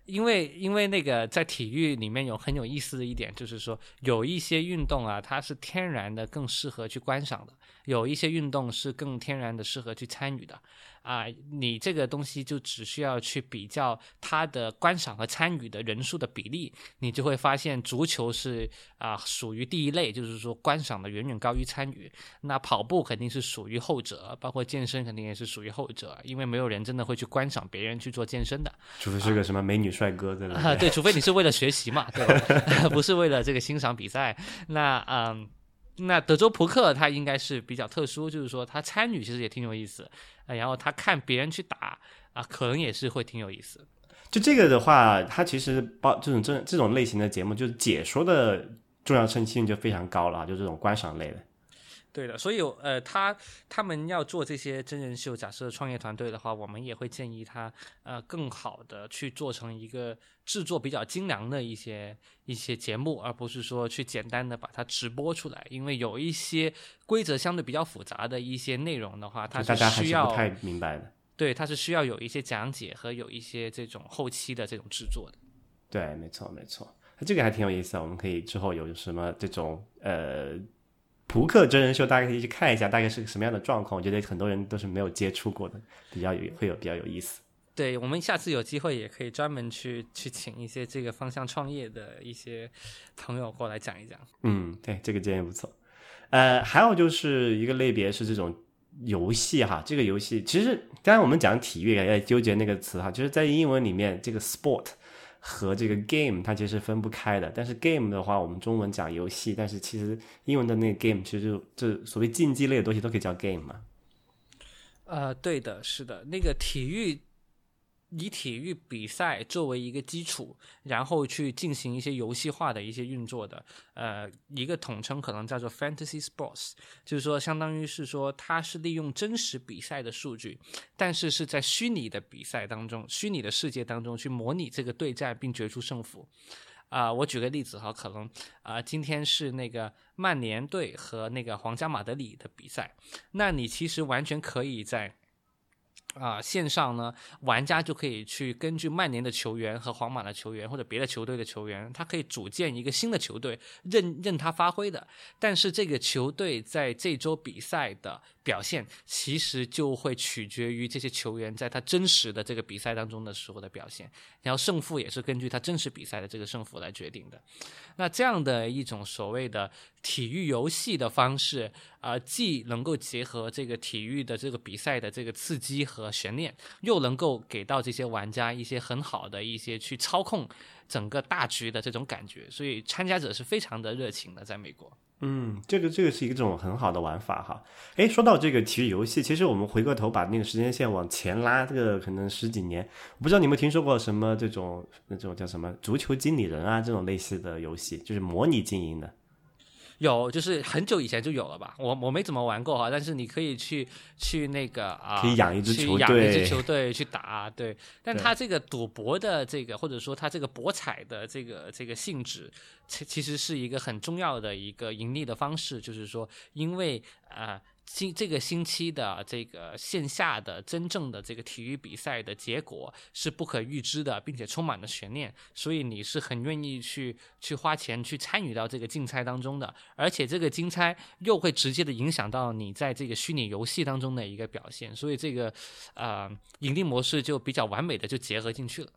因为那个在体育里面有很有意思的一点，就是说有一些运动啊，它是天然的更适合去观赏的，有一些运动是更天然的适合去参与的啊。你这个东西就只需要去比较它的观赏和参与的人数的比例，你就会发现足球是属于第一类，就是说观赏的远远高于参与。那跑步肯定是属于后者，包括健身肯定也是属于后者，因为没有人真的会去观赏别人去做健身的， 除非是个什么美女帅哥在那对，除非你是为了学习嘛，对吧？不是为了这个欣赏比赛。那德州扑克它应该是比较特殊，就是说它参与其实也挺有意思，然后他看别人去打可能也是会挺有意思。 就这个的话，它其实这种类型的节目，就是解说的重要性就非常高了，就这种观赏类的。 对的，所以他们要做这些真人秀，假设创业团队的话，我们也会建议他更好的去做成一个制作比较精良的一些节目，而不是说去简单的把它直播出来，因为有一些规则相对比较复杂的一些内容的话，它是需要大家还是不太明白的。 对，它是需要有一些讲解和有一些这种后期的这种制作的。 对，没错没错，这个还挺有意思的，我们可以之后有什么这种扑克真人秀，大家可以去看一下，大概是个什么样的状况。我觉得很多人都是没有接触过的，会比较有意思。 对，我们下次有机会也可以专门去请一些这个方向创业的一些朋友过来讲一讲。 对，这个建议不错。还有就是一个类别是这种游戏哈，这个游戏其实刚才我们讲体育也纠结那个词哈，就是在英文里面这个 sport和这个 game 它其实分不开的，但是 game 的话我们中文讲游戏，但是其实英文的那个 game 其实就所谓竞技类的东西都可以叫 game 嘛。 对的，是的，那个以体育比赛作为一个基础，然后去进行一些游戏化的一些运作的，一个统称可能叫做 fantasy sports， 就是说相当于是说它是利用真实比赛的数据，但是是在虚拟的比赛当中、虚拟的世界当中去模拟这个对战并决出胜负。我举个例子哈，可能今天是那个曼联队和那个皇家马德里的比赛，那你其实完全可以在线上呢，玩家就可以去根据曼联的球员和皇马的球员或者别的球队的球员，他可以组建一个新的球队，任他发挥的。但是这个球队在这周比赛的表现，其实就会取决于这些球员在他真实的这个比赛当中的时候的表现，然后胜负也是根据他真实比赛的这个胜负来决定的。那这样的一种所谓的体育游戏的方式，既能够结合这个体育的这个比赛的这个刺激和悬念，又能够给到这些玩家一些很好的一些去操控整个大局的这种感觉，所以参加者是非常的热情的，在美国。 这个是一种很好的玩法哈。诶，说到这个体育游戏，其实我们回过头把那个时间线往前拉，这个可能10几年，我不知道你有没有听说过什么那种叫什么足球经理人啊这种类似的游戏，就是模拟经营的。 有，就是很久以前就有了吧，我没怎么玩过哈，但是你可以去那个可以养一支球队， 养一支球队去打，对。但他这个赌博的这个，或者说他这个博彩的这个性质，其实是一个很重要的一个盈利的方式，就是说，因为这个星期的这个线下的真正的这个体育比赛的结果是不可预知的，并且充满了悬念，所以你是很愿意去花钱去参与到这个竞猜当中的，而且这个竞猜又会直接的影响到你在这个虚拟游戏当中的一个表现，所以这个盈利模式就比较完美的就结合进去了。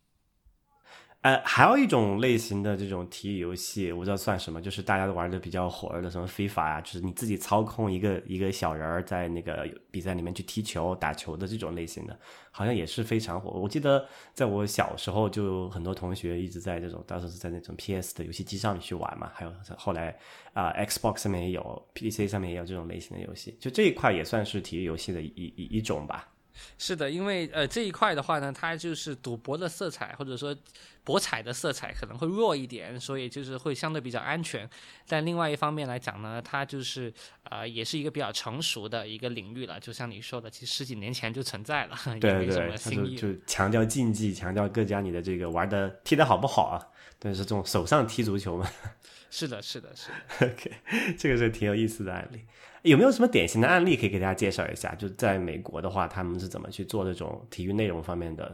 还有一种类型的这种体育游戏，我不知道算什么，就是大家都玩的比较火的什么 FIFA 啊，就是你自己操控一个小人在那个比赛里面去踢球、打球的这种类型的，好像也是非常火。我记得在我小时候就有很多同学一直在当时是在那种 PS 的游戏机上面去玩嘛，还有后来Xbox 上面也有 PC 上面也有这种类型的游戏，就这一块也算是体育游戏的一种吧。 是的，因为这一块的话呢，它就是赌博的色彩或者说博彩的色彩可能会弱一点，所以就是会相对比较安全。但另外一方面来讲呢，它就是也是一个比较成熟的一个领域了。就像你说的，其实10几年前就存在了， 对也没什么新意。 就强调竞技，强调各家你的这个踢得好不好啊？对，是这种手上踢足球嘛。 是的。 OK， 这个是挺有意思的案例。有没有什么典型的案例可以给大家介绍一下？就在美国的话，他们是怎么去做这种体育内容方面的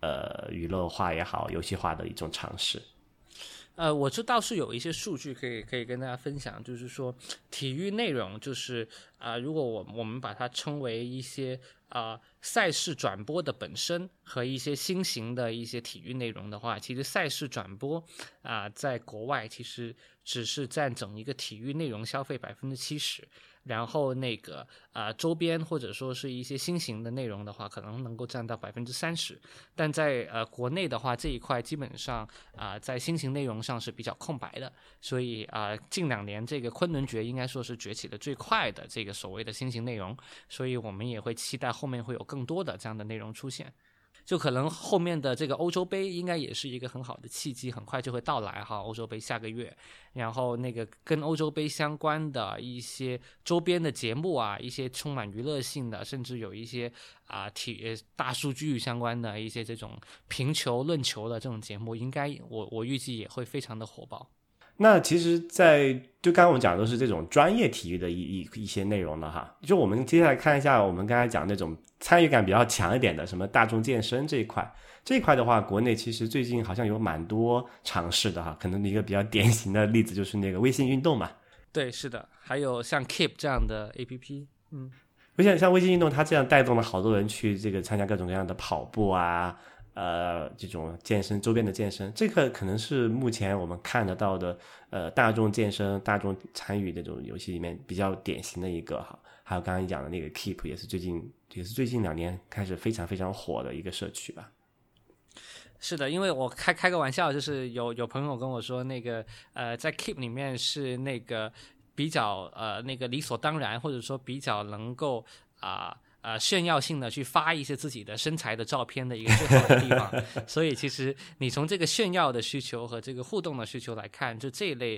娱乐化也好，游戏化的一种尝试。 我这倒是有一些数据可以跟大家分享，就是说体育内容就是如果我们把它称为一些赛事转播的本身和一些新型的一些体育内容的话，其实赛事转播在国外其实只是占整一个体育内容消费70%。然后那个周边或者说是一些新型的内容的话，可能能够占到30%，但在国内的话，这一块基本上在新型内容上是比较空白的，所以近2年这个昆仑决应该说是崛起的最快的这个所谓的新型内容，所以我们也会期待后面会有更多的这样的内容出现。就可能后面的这个欧洲杯应该也是一个很好的契机，很快就会到来哈，欧洲杯下个月，然后那个跟欧洲杯相关的一些周边的节目一些充满娱乐性的，甚至有一些大数据相关的一些这种评球论球的这种节目，应该我预计也会非常的火爆。 那其实就刚刚我们讲的都是这种专业体育的一些内容了哈，就我们接下来看一下我们刚才讲那种参与感比较强一点的什么大众健身这一块的话，国内其实最近好像有蛮多尝试的哈，可能一个比较典型的例子就是那个微信运动嘛。 对，是的，还有像 Keep 这样的 APP。 像微信运动它这样带动了好多人去这个参加各种各样的跑步这种健身周边的健身，这个可能是目前我们看得到的大众健身大众参与的这种游戏里面比较典型的一个哈。还有刚刚讲的那个 Keep 也是最近2年开始非常非常火的一个社区吧。 是的，因为我开个玩笑，就是有朋友跟我说那个在 Keep 里面是那个比较那个理所当然，或者说比较能够炫耀性的去发一些自己的身材的照片的一个最好的地方所以其实你从这个炫耀的需求和这个互动的需求来看，就这一类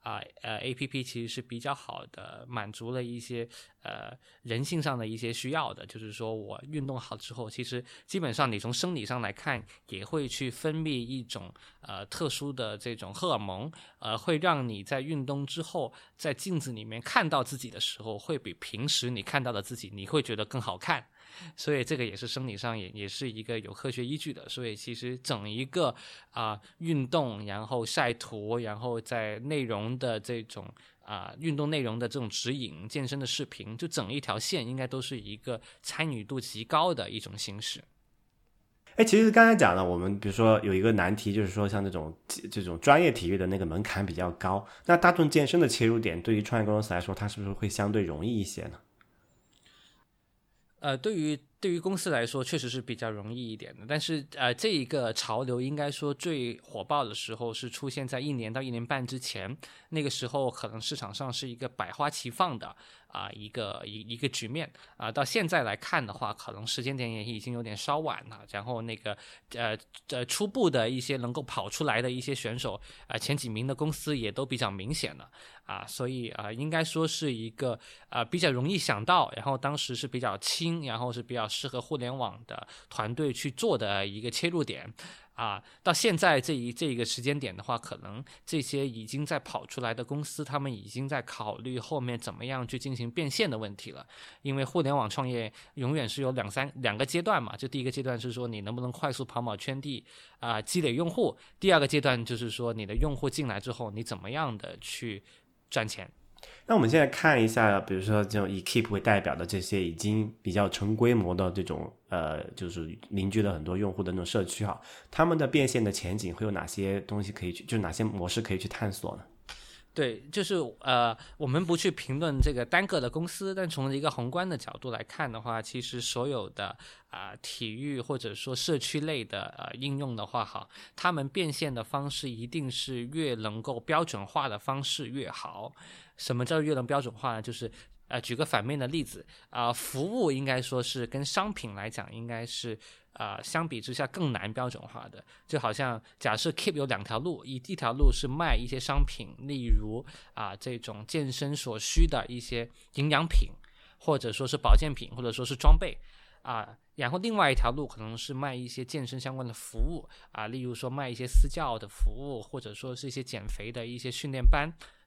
APP 其实是比较好的满足了一些人性上的一些需要的，就是说我运动好之后，其实基本上你从生理上来看也会去分泌一种特殊的这种荷尔蒙，会让你在运动之后在镜子里面看到自己的时候，会比平时你看到的自己你会觉得更好看，所以这个也是生理上也是一个有科学依据的。所以其实整一个运动然后晒图，然后在内容的这种运动内容的这种指引，健身的视频，就整一条线应该都是一个参与度极高的一种形式。 其实刚才讲了，我们比如说有一个难题，就是说像这种专业体育的那个门槛比较高，那大众健身的切入点对于创业公司来说，它是不是会相对容易一些呢？ 对于公司来说确实是比较容易一点的，但是这一个潮流应该说最火爆的时候是出现在1年到1年半之前，那个时候可能市场上是一个百花齐放的一个局面到现在来看的话，可能时间点也已经有点稍晚了，然后那个初步的一些能够跑出来的一些选手前几名的公司也都比较明显了所以应该说是一个比较容易想到，然后当时是比较轻，然后是比较适合互联网的团队去做的一个切入点到现在这一个时间点的话，可能这些已经在跑出来的公司，他们已经在考虑后面怎么样去进行变现的问题了。因为互联网创业永远是有两个阶段嘛，就第一个阶段是说你能不能快速跑圈地积累用户，第二个阶段就是说你的用户进来之后，你怎么样的去赚钱。 那我们现在看一下，比如说这种以 Keep 为代表的这些已经比较成规模的这种就是凝聚了很多用户的那种社区他们的变现的前景会有哪些东西可以去，就是哪些模式可以去探索呢？ 对，就是我们不去评论这个单个的公司，但从一个宏观的角度来看的话，其实所有的体育或者说社区类的应用的话他们变现的方式一定是越能够标准化的方式越好。什么叫越能标准化呢？就是举个反面的例子服务应该说是跟商品来讲应该是相比之下更难标准化的。就好像假设 Keep 有2条路，一条路是卖一些商品，例如这种健身所需的一些营养品，或者说是保健品，或者说是装备然后另外一条路可能是卖一些健身相关的服务例如说卖一些私教的服务，或者说是一些减肥的一些训练班，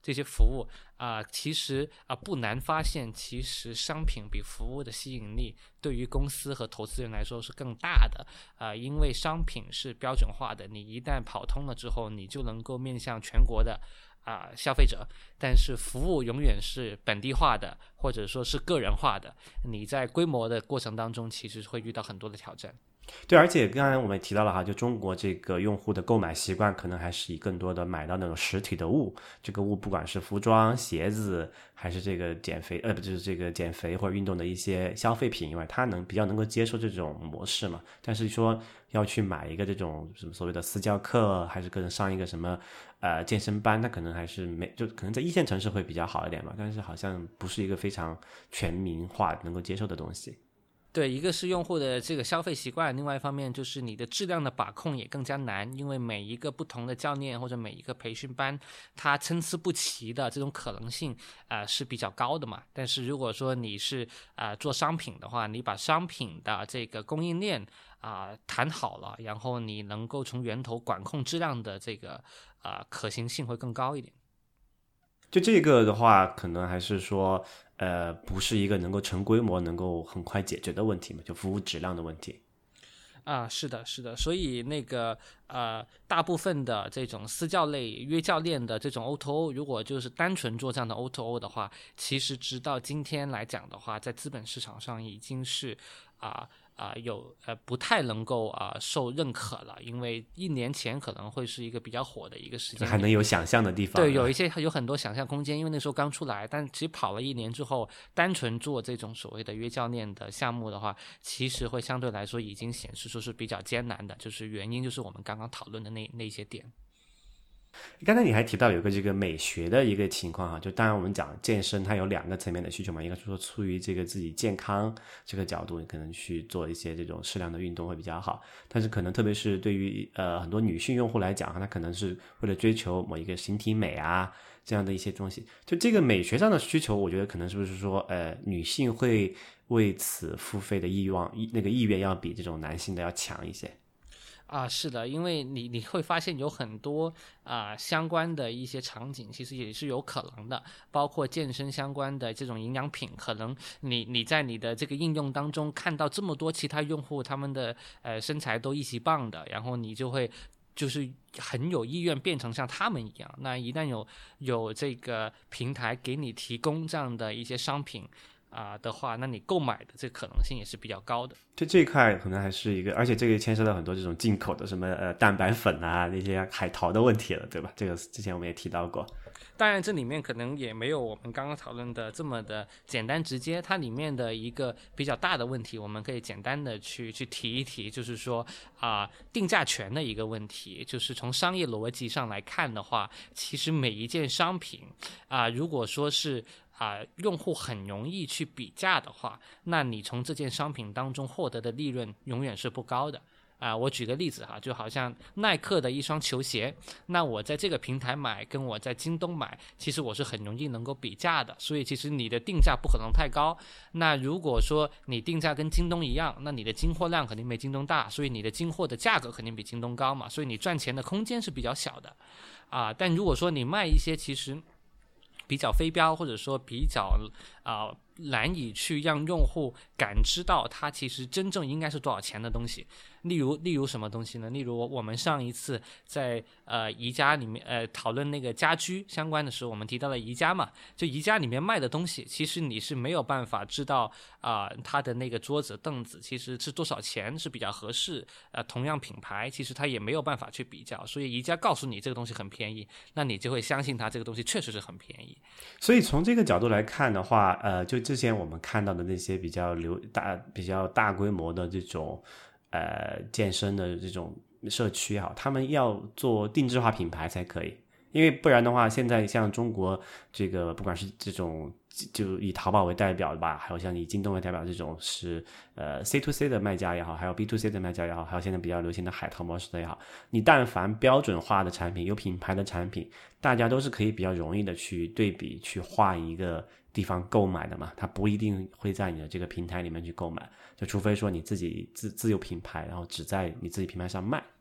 这些服务其实不难发现，其实商品比服务的吸引力对于公司和投资人来说是更大的因为商品是标准化的，你一旦跑通了之后，你就能够面向全国的消费者，但是服务永远是本地化的，或者说是个人化的，你在规模的过程当中其实会遇到很多的挑战。 对，而且刚才我们也提到了哈，就中国这个用户的购买习惯可能还是以更多的买到那种实体的物，这个物不管是服装、鞋子，还是这个减肥就是这个减肥或者运动的一些消费品以外，他比较能够接受这种模式嘛。但是说要去买一个这种什么所谓的私教课，还是个人上一个什么健身班，那可能还是就可能在一线城市会比较好一点吧，但是好像不是一个非常全民化能够接受的东西。 对，一个是用户的这个消费习惯，另外一方面就是你的质量的把控也更加难，因为每一个不同的教练或者每一个培训班，它参差不齐的这种可能性是比较高的嘛。但是如果说你是做商品的话，你把商品的这个供应链谈好了，然后你能够从源头管控质量的这个可行性会更高一点。 就这个的话，可能还是说不是一个能够成规模能够很快解决的问题嘛，就服务质量的问题。 是的，是的，所以那个大部分的这种私教类约教练的这种 O2O， 如果就是单纯做这样的 O2O 的话，其实直到今天来讲的话，在资本市场上已经是有不太能够受认可了，因为1年前可能会是一个比较火的一个时间点， 还能有想象的地方。 对，有很多想象空间，因为那时候刚出来，但其实跑了1年之后，单纯做这种所谓的约教练的项目的话，其实会相对来说已经显示出是比较艰难的，就是原因就是我们刚刚讨论的那些点。 刚才你还提到有个这个美学的一个情况哈，就当然我们讲健身它有2个层面的需求嘛，一个是说出于这个自己健康这个角度，你可能去做一些这种适量的运动会比较好，但是可能特别是对于很多女性用户来讲，她可能是为了追求某一个形体美这样的一些东西，就这个美学上的需求，我觉得可能是不是说女性会为此付费的意愿要比这种男性的要强一些。 是的，因为你会发现有很多相关的一些场景，其实也是有可能的，包括健身相关的这种营养品，可能你在你的这个应用当中看到这么多其他用户他们的身材都一级棒的，然后你就会就是很有意愿变成像他们一样。那一旦有这个平台给你提供这样的一些商品的话，那你购买的这个可能性也是比较高的。 这一块可能还是一个，而且这个牵涉到很多这种进口的什么蛋白粉那些海淘的问题了，对吧？这个之前我们也提到过。 当然这里面可能也没有我们刚刚讨论的这么的简单直接，它里面的一个比较大的问题我们可以简单的去提一提，就是说定价权的一个问题。就是从商业逻辑上来看的话，其实每一件商品如果说是用户很容易去比价的话，那你从这件商品当中获得的利润永远是不高的。我举个例子就好像耐克的一双球鞋，那我在这个平台买跟我在京东买，其实我是很容易能够比价的，所以其实你的定价不可能太高。那如果说你定价跟京东一样，那你的进货量肯定没京东大，所以你的进货的价格肯定比京东高嘛，所以你赚钱的空间是比较小的但如果说你卖一些其实比较非标，或者说比较难以去让用户感知到它其实真正应该是多少钱的东西。例如什么东西呢？例如我们上一次在宜家里面讨论那个家居相关的时候，我们提到了宜家嘛，就宜家里面卖的东西，其实你是没有办法知道它的那个桌子凳子其实是多少钱是比较合适，同样品牌其实它也没有办法去比较，所以宜家告诉你这个东西很便宜，那你就会相信它这个东西确实是很便宜。 所以从这个角度来看的话就之前我们看到的那些比较大规模的这种健身的这种社区也好，他们要做定制化品牌才可以，因为不然的话，现在像中国这个不管是这种就以淘宝为代表的吧，还有像以京东为代表这种是C to C 的卖家也好，还有 B to C 的卖家也好，还有现在比较流行的海淘模式的也好，你但凡标准化的产品有品牌的产品，大家都是可以比较容易的去对比去换一个地方购买的嘛，它不一定会在你的这个平台里面去购买，就除非说你自己自有品牌，然后只在你自己品牌上卖。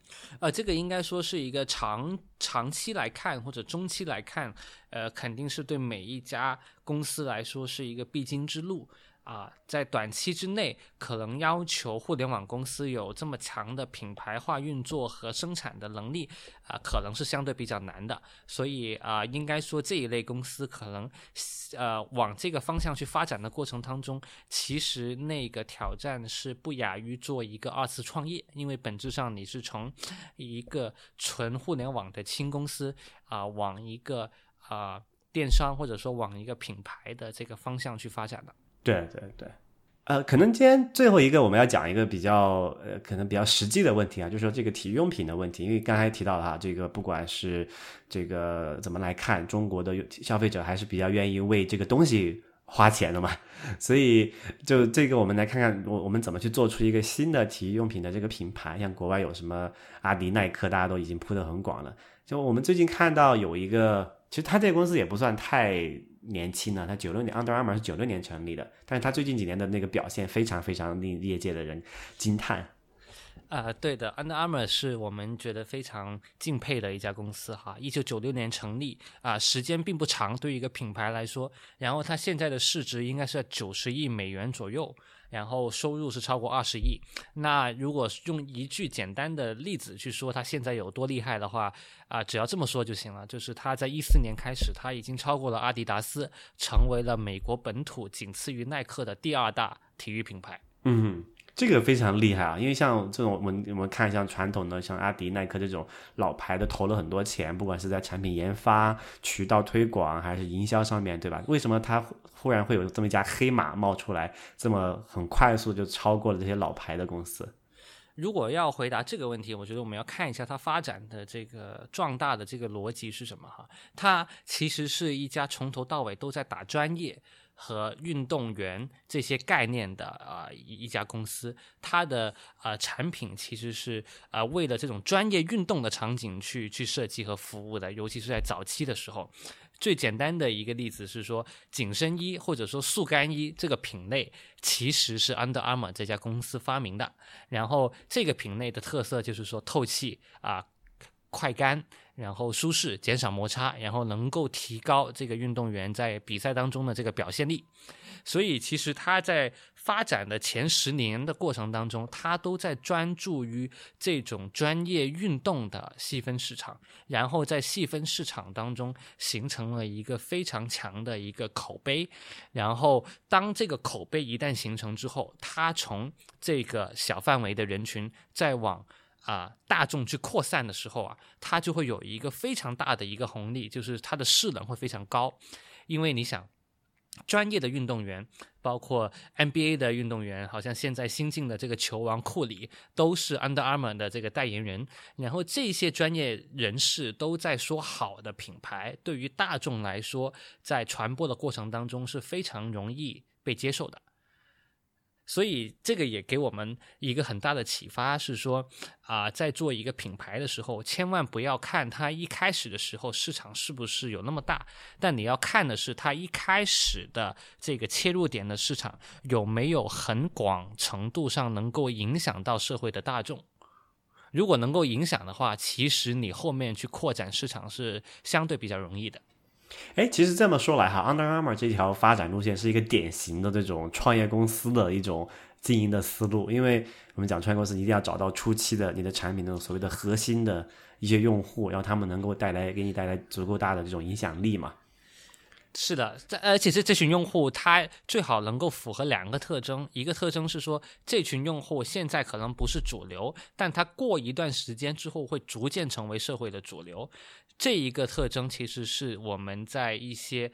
这个应该说是一个长期来看或者中期来看，肯定是对每一家公司来说是一个必经之路。在短期之内，可能要求互联网公司有这么强的品牌化运作和生产的能力，可能是相对比较难的。所以应该说这一类公司可能往这个方向去发展的过程当中，其实那个挑战是不亚于做一个二次创业，因为本质上你是从一个纯互联网的轻公司往一个电商或者说往一个品牌的这个方向去发展的。 对对对，可能今天最后一个我们要讲一个比较可能比较实际的问题就是说这个体育用品的问题，因为刚才提到了这个不管是这个怎么来看，中国的消费者还是比较愿意为这个东西花钱的嘛，所以就这个我们来看看我们怎么去做出一个新的体育用品的这个品牌，像国外有什么阿迪、耐克，大家都已经铺得很广了。就我们最近看到有一个，其实他这个公司也不算太年轻了，他96年 Under Armour 是96年成立的，但是他最近几年的那个表现非常非常令业界的人惊叹。 对的 ，Under Armour 是我们觉得非常敬佩的一家公司哈。1996年成立时间并不长，对于一个品牌来说。然后它现在的市值应该是90亿美元左右，然后收入是超过20亿。那如果用一句简单的例子去说它现在有多厉害的话，只要这么说就行了，就是它在14年开始，它已经超过了阿迪达斯，成为了美国本土仅次于耐克的第2大体育品牌。 这个非常厉害因为像这种我们看像传统的像阿迪、耐克这种老牌的投了很多钱，不管是在产品研发、渠道推广还是营销上面，对吧？为什么它忽然会有这么一家黑马冒出来，这么很快速就超过了这些老牌的公司？ 如果要回答这个问题，我觉得我们要看一下它发展的这个壮大的这个逻辑是什么哈。它其实是一家从头到尾都在打专业和运动员这些概念的一家公司。它的产品其实是为了这种专业运动的场景去设计和服务的，尤其是在早期的时候。最简单的一个例子是说，紧身衣或者说速干衣这个品类其实是 Under Armour 这家公司发明的。然后这个品类的特色就是说透气快干，然后舒适，减少摩擦，然后能够提高这个运动员在比赛当中的这个表现力。所以其实他在发展的前10年的过程当中，他都在专注于这种专业运动的细分市场，然后在细分市场当中形成了一个非常强的一个口碑。然后当这个口碑一旦形成之后，他从这个小范围的人群再往大众去扩散的时候它就会有一个非常大的一个红利，就是它的势能会非常高。因为你想，专业的运动员，包括 NBA 的运动员，好像现在新进的这个球王库里都是 Under Armour 的这个代言人，然后这些专业人士都在说好的品牌，对于大众来说，在传播的过程当中是非常容易被接受的。所以这个也给我们一个很大的启发，是说在做一个品牌的时候，千万不要看它一开始的时候市场是不是有那么大，但你要看的是它一开始的这个切入点的市场有没有很广程度上能够影响到社会的大众。如果能够影响的话，其实你后面去扩展市场是相对比较容易的。 其实这么说来Under Armour 这条发展路线是一个典型的这种创业公司的一种经营的思路。因为我们讲创业公司一定要找到初期的你的产品那种所谓的核心的一些用户，然后他们能够给你带来足够大的这种影响力嘛。 是的，而且这群用户他最好能够符合2个特征。一个特征是说，这群用户现在可能不是主流，但他过一段时间之后会逐渐成为社会的主流。这一个特征其实是我们在一些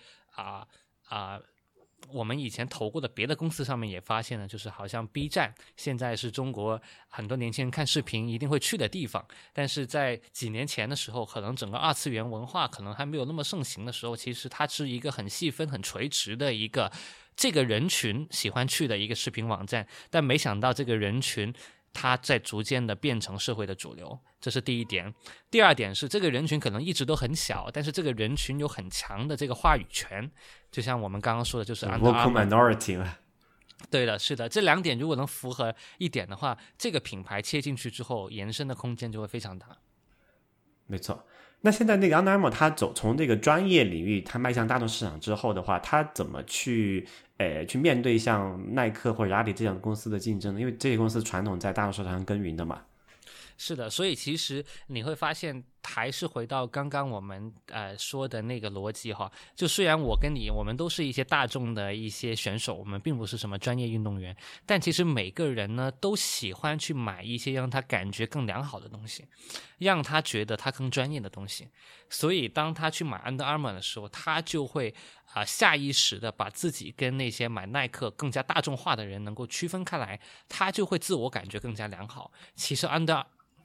我们以前投过的别的公司上面也发现了，就是好像 B 站现在是中国很多年轻人看视频一定会去的地方，但是在几年前的时候，可能整个2次元文化可能还没有那么盛行的时候，其实它是一个很细分很垂直的一个这个人群喜欢去的一个视频网站。但没想到这个人群它在逐渐的变成社会的主流，这是第一点。第二点是，这个人群可能一直都很小，但是这个人群有很强的这个话语权，就像我们刚刚说的，就是 Under Armour minority 了。 对的，是的，这2点如果能符合一点的话，这个品牌切进去之后，延伸的空间就会非常大。 没错。那现在那个 Under Armour 它从这个专业领域它迈向大众市场之后的话，它怎么去面对像耐克或者阿迪这样的公司的竞争呢？因为这些公司传统在大众市场上耕耘的嘛。 是的，所以其实你会发现，还是回到刚刚我们说的那个逻辑哈。就虽然我跟你，我们都是一些大众的一些选手，我们并不是什么专业运动员，但其实每个人呢都喜欢去买一些让他感觉更良好的东西，让他觉得他更专业的东西。所以当他去买 Under Armour 的时候，他就会下意识的把自己跟那些买耐克更加大众化的人能够区分开来，他就会自我感觉更加良好。其实 Under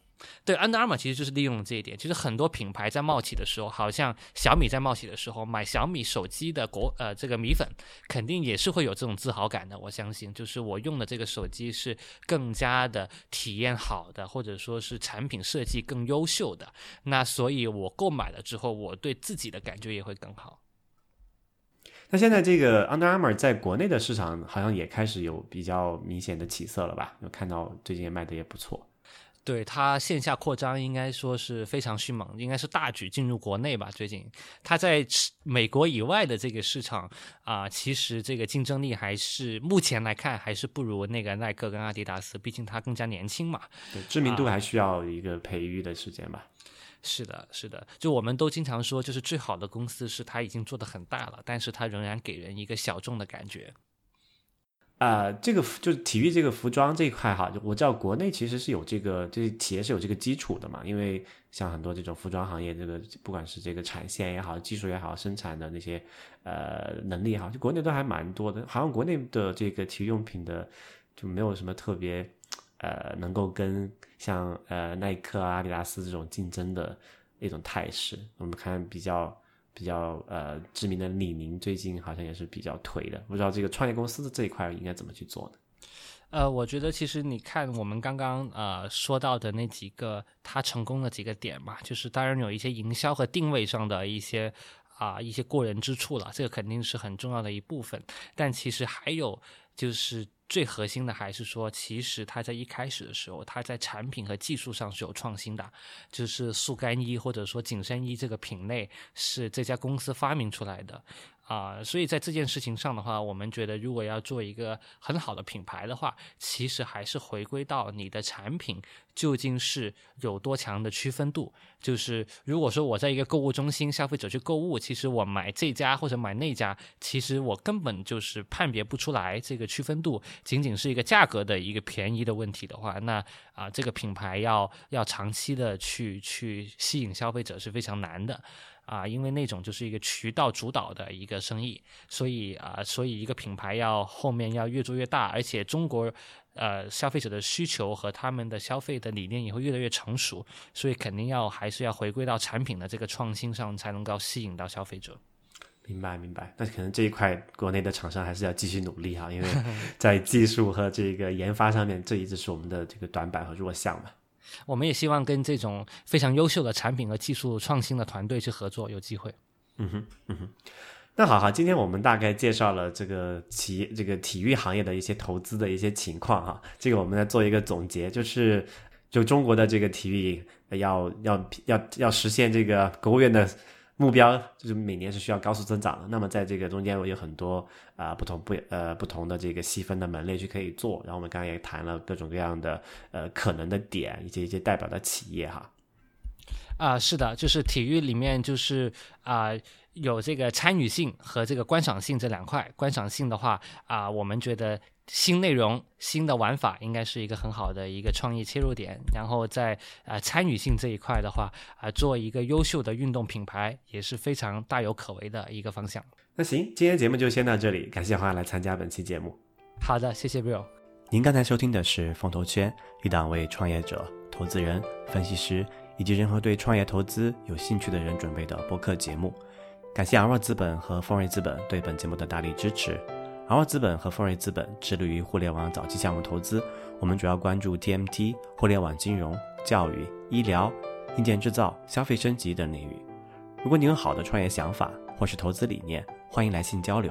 Armour 其实就是利用了这一点。其实很多品牌在冒起的时候，好像小米在冒起的时候，买小米手机的这个米粉肯定也是会有这种自豪感的。我相信就是我用的这个手机是更加的体验好的，或者说是产品设计更优秀的，那所以我购买了之后，我对自己的感觉也会更好。 那现在这个 Under Armour 在国内的市场好像也开始有比较明显的起色了吧？有看到最近也卖的也不错。 对，它线下扩张应该说是非常迅猛，应该是大举进入国内吧。最近它在美国以外的这个市场其实这个竞争力还是目前来看还是不如那个耐克跟阿迪达斯，毕竟它更加年轻嘛。 对，知名度还需要一个培育的时间吧。 是的，是的，就我们都经常说，就是最好的公司是它已经做得很大了，但是它仍然给人一个小众的感觉。 这个就是体育这个服装这一块哈，我知道国内其实是有这个企业是有这个基础的嘛，因为像很多这种服装行业，这个不管是这个产线也好，技术也好，生产的那些能力也好，就国内都还蛮多的。好像国内的这个体育用品的就没有什么特别能够跟像耐克阿迪达斯这种竞争的一种态势。我们看比较知名的李宁最近好像也是比较推的，不知道这个创业公司的这一块应该怎么去做呢？ 我觉得其实你看我们刚刚说到的那几个他成功的几个点嘛，就是当然有一些营销和定位上的一些过人之处了，这个肯定是很重要的一部分，但其实还有就是最核心的还是说，其实它在一开始的时候，它在产品和技术上是有创新的，就是速干衣或者说紧身衣这个品类是这家公司发明出来的。所以在这件事情上的话，我们觉得如果要做一个很好的品牌的话，其实还是回归到你的产品究竟是有多强的区分度。就是如果说我在一个购物中心，消费者去购物，其实我买这家或者买那家，其实我根本就是判别不出来这个区分度，仅仅是一个价格的一个便宜的问题的话，那这个品牌要长期的去吸引消费者是非常难的。因为那种就是一个渠道主导的一个生意，所以一个品牌后面要越做越大，而且中国消费者的需求和他们的消费的理念也会越来越成熟，所以肯定还是要回归到产品的这个创新上，才能够吸引到消费者。 明白，那可能这一块国内的厂商还是要继续努力哈，因为在技术和这个研发上面，这一直是我们的这个短板和弱项嘛。 我们也希望跟这种非常优秀的产品和技术创新的团队去合作，有机会。 那好，今天我们大概介绍了这个体育行业的一些投资的一些情况哈，这个我们来做一个总结，就中国的这个体育要实现这个国务院的目标，就是每年是需要高速增长的。那么在这个中间有很多不同的这个细分的门类去可以做。然后我们刚刚也谈了各种各样的可能的点，以及一些代表的企业哈。 是的，就是体育里面就是有这个参与性和这个观赏性这两块。观赏性的话我们觉得新内容、新的玩法应该是一个很好的一个创意切入点。然后在参与性这一块的话做一个优秀的运动品牌也是非常大有可为的一个方向。 那行，今天节目就先到这里，感谢黄亚来参加本期节目。 好的，谢谢 Bill。 您刚才收听的是风投圈，一档为创业者、投资人、分析师以及任何对创业投资有兴趣的人准备的播客节目。感谢昂若资本和丰瑞资本对本节目的大力支持。昂若资本和丰瑞资本致力于互联网早期项目投资，我们主要关注 TMT、互联网金融、教育、医疗、硬件制造、消费升级等领域。如果你有好的创业想法或是投资理念，欢迎来信交流。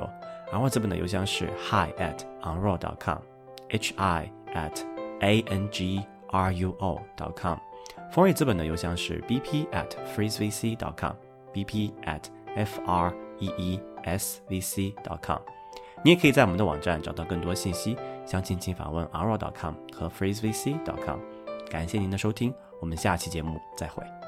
昂若资本的邮箱是 hi@angruo.com hi@angruo.com。丰瑞资本的邮箱是 bp@freesvc.com bp@freesvc.com。你也可以在我们的网站找到更多信息，详情请访问 angruo.com 和 freesvc.com。感谢您的收听，我们下期节目再会。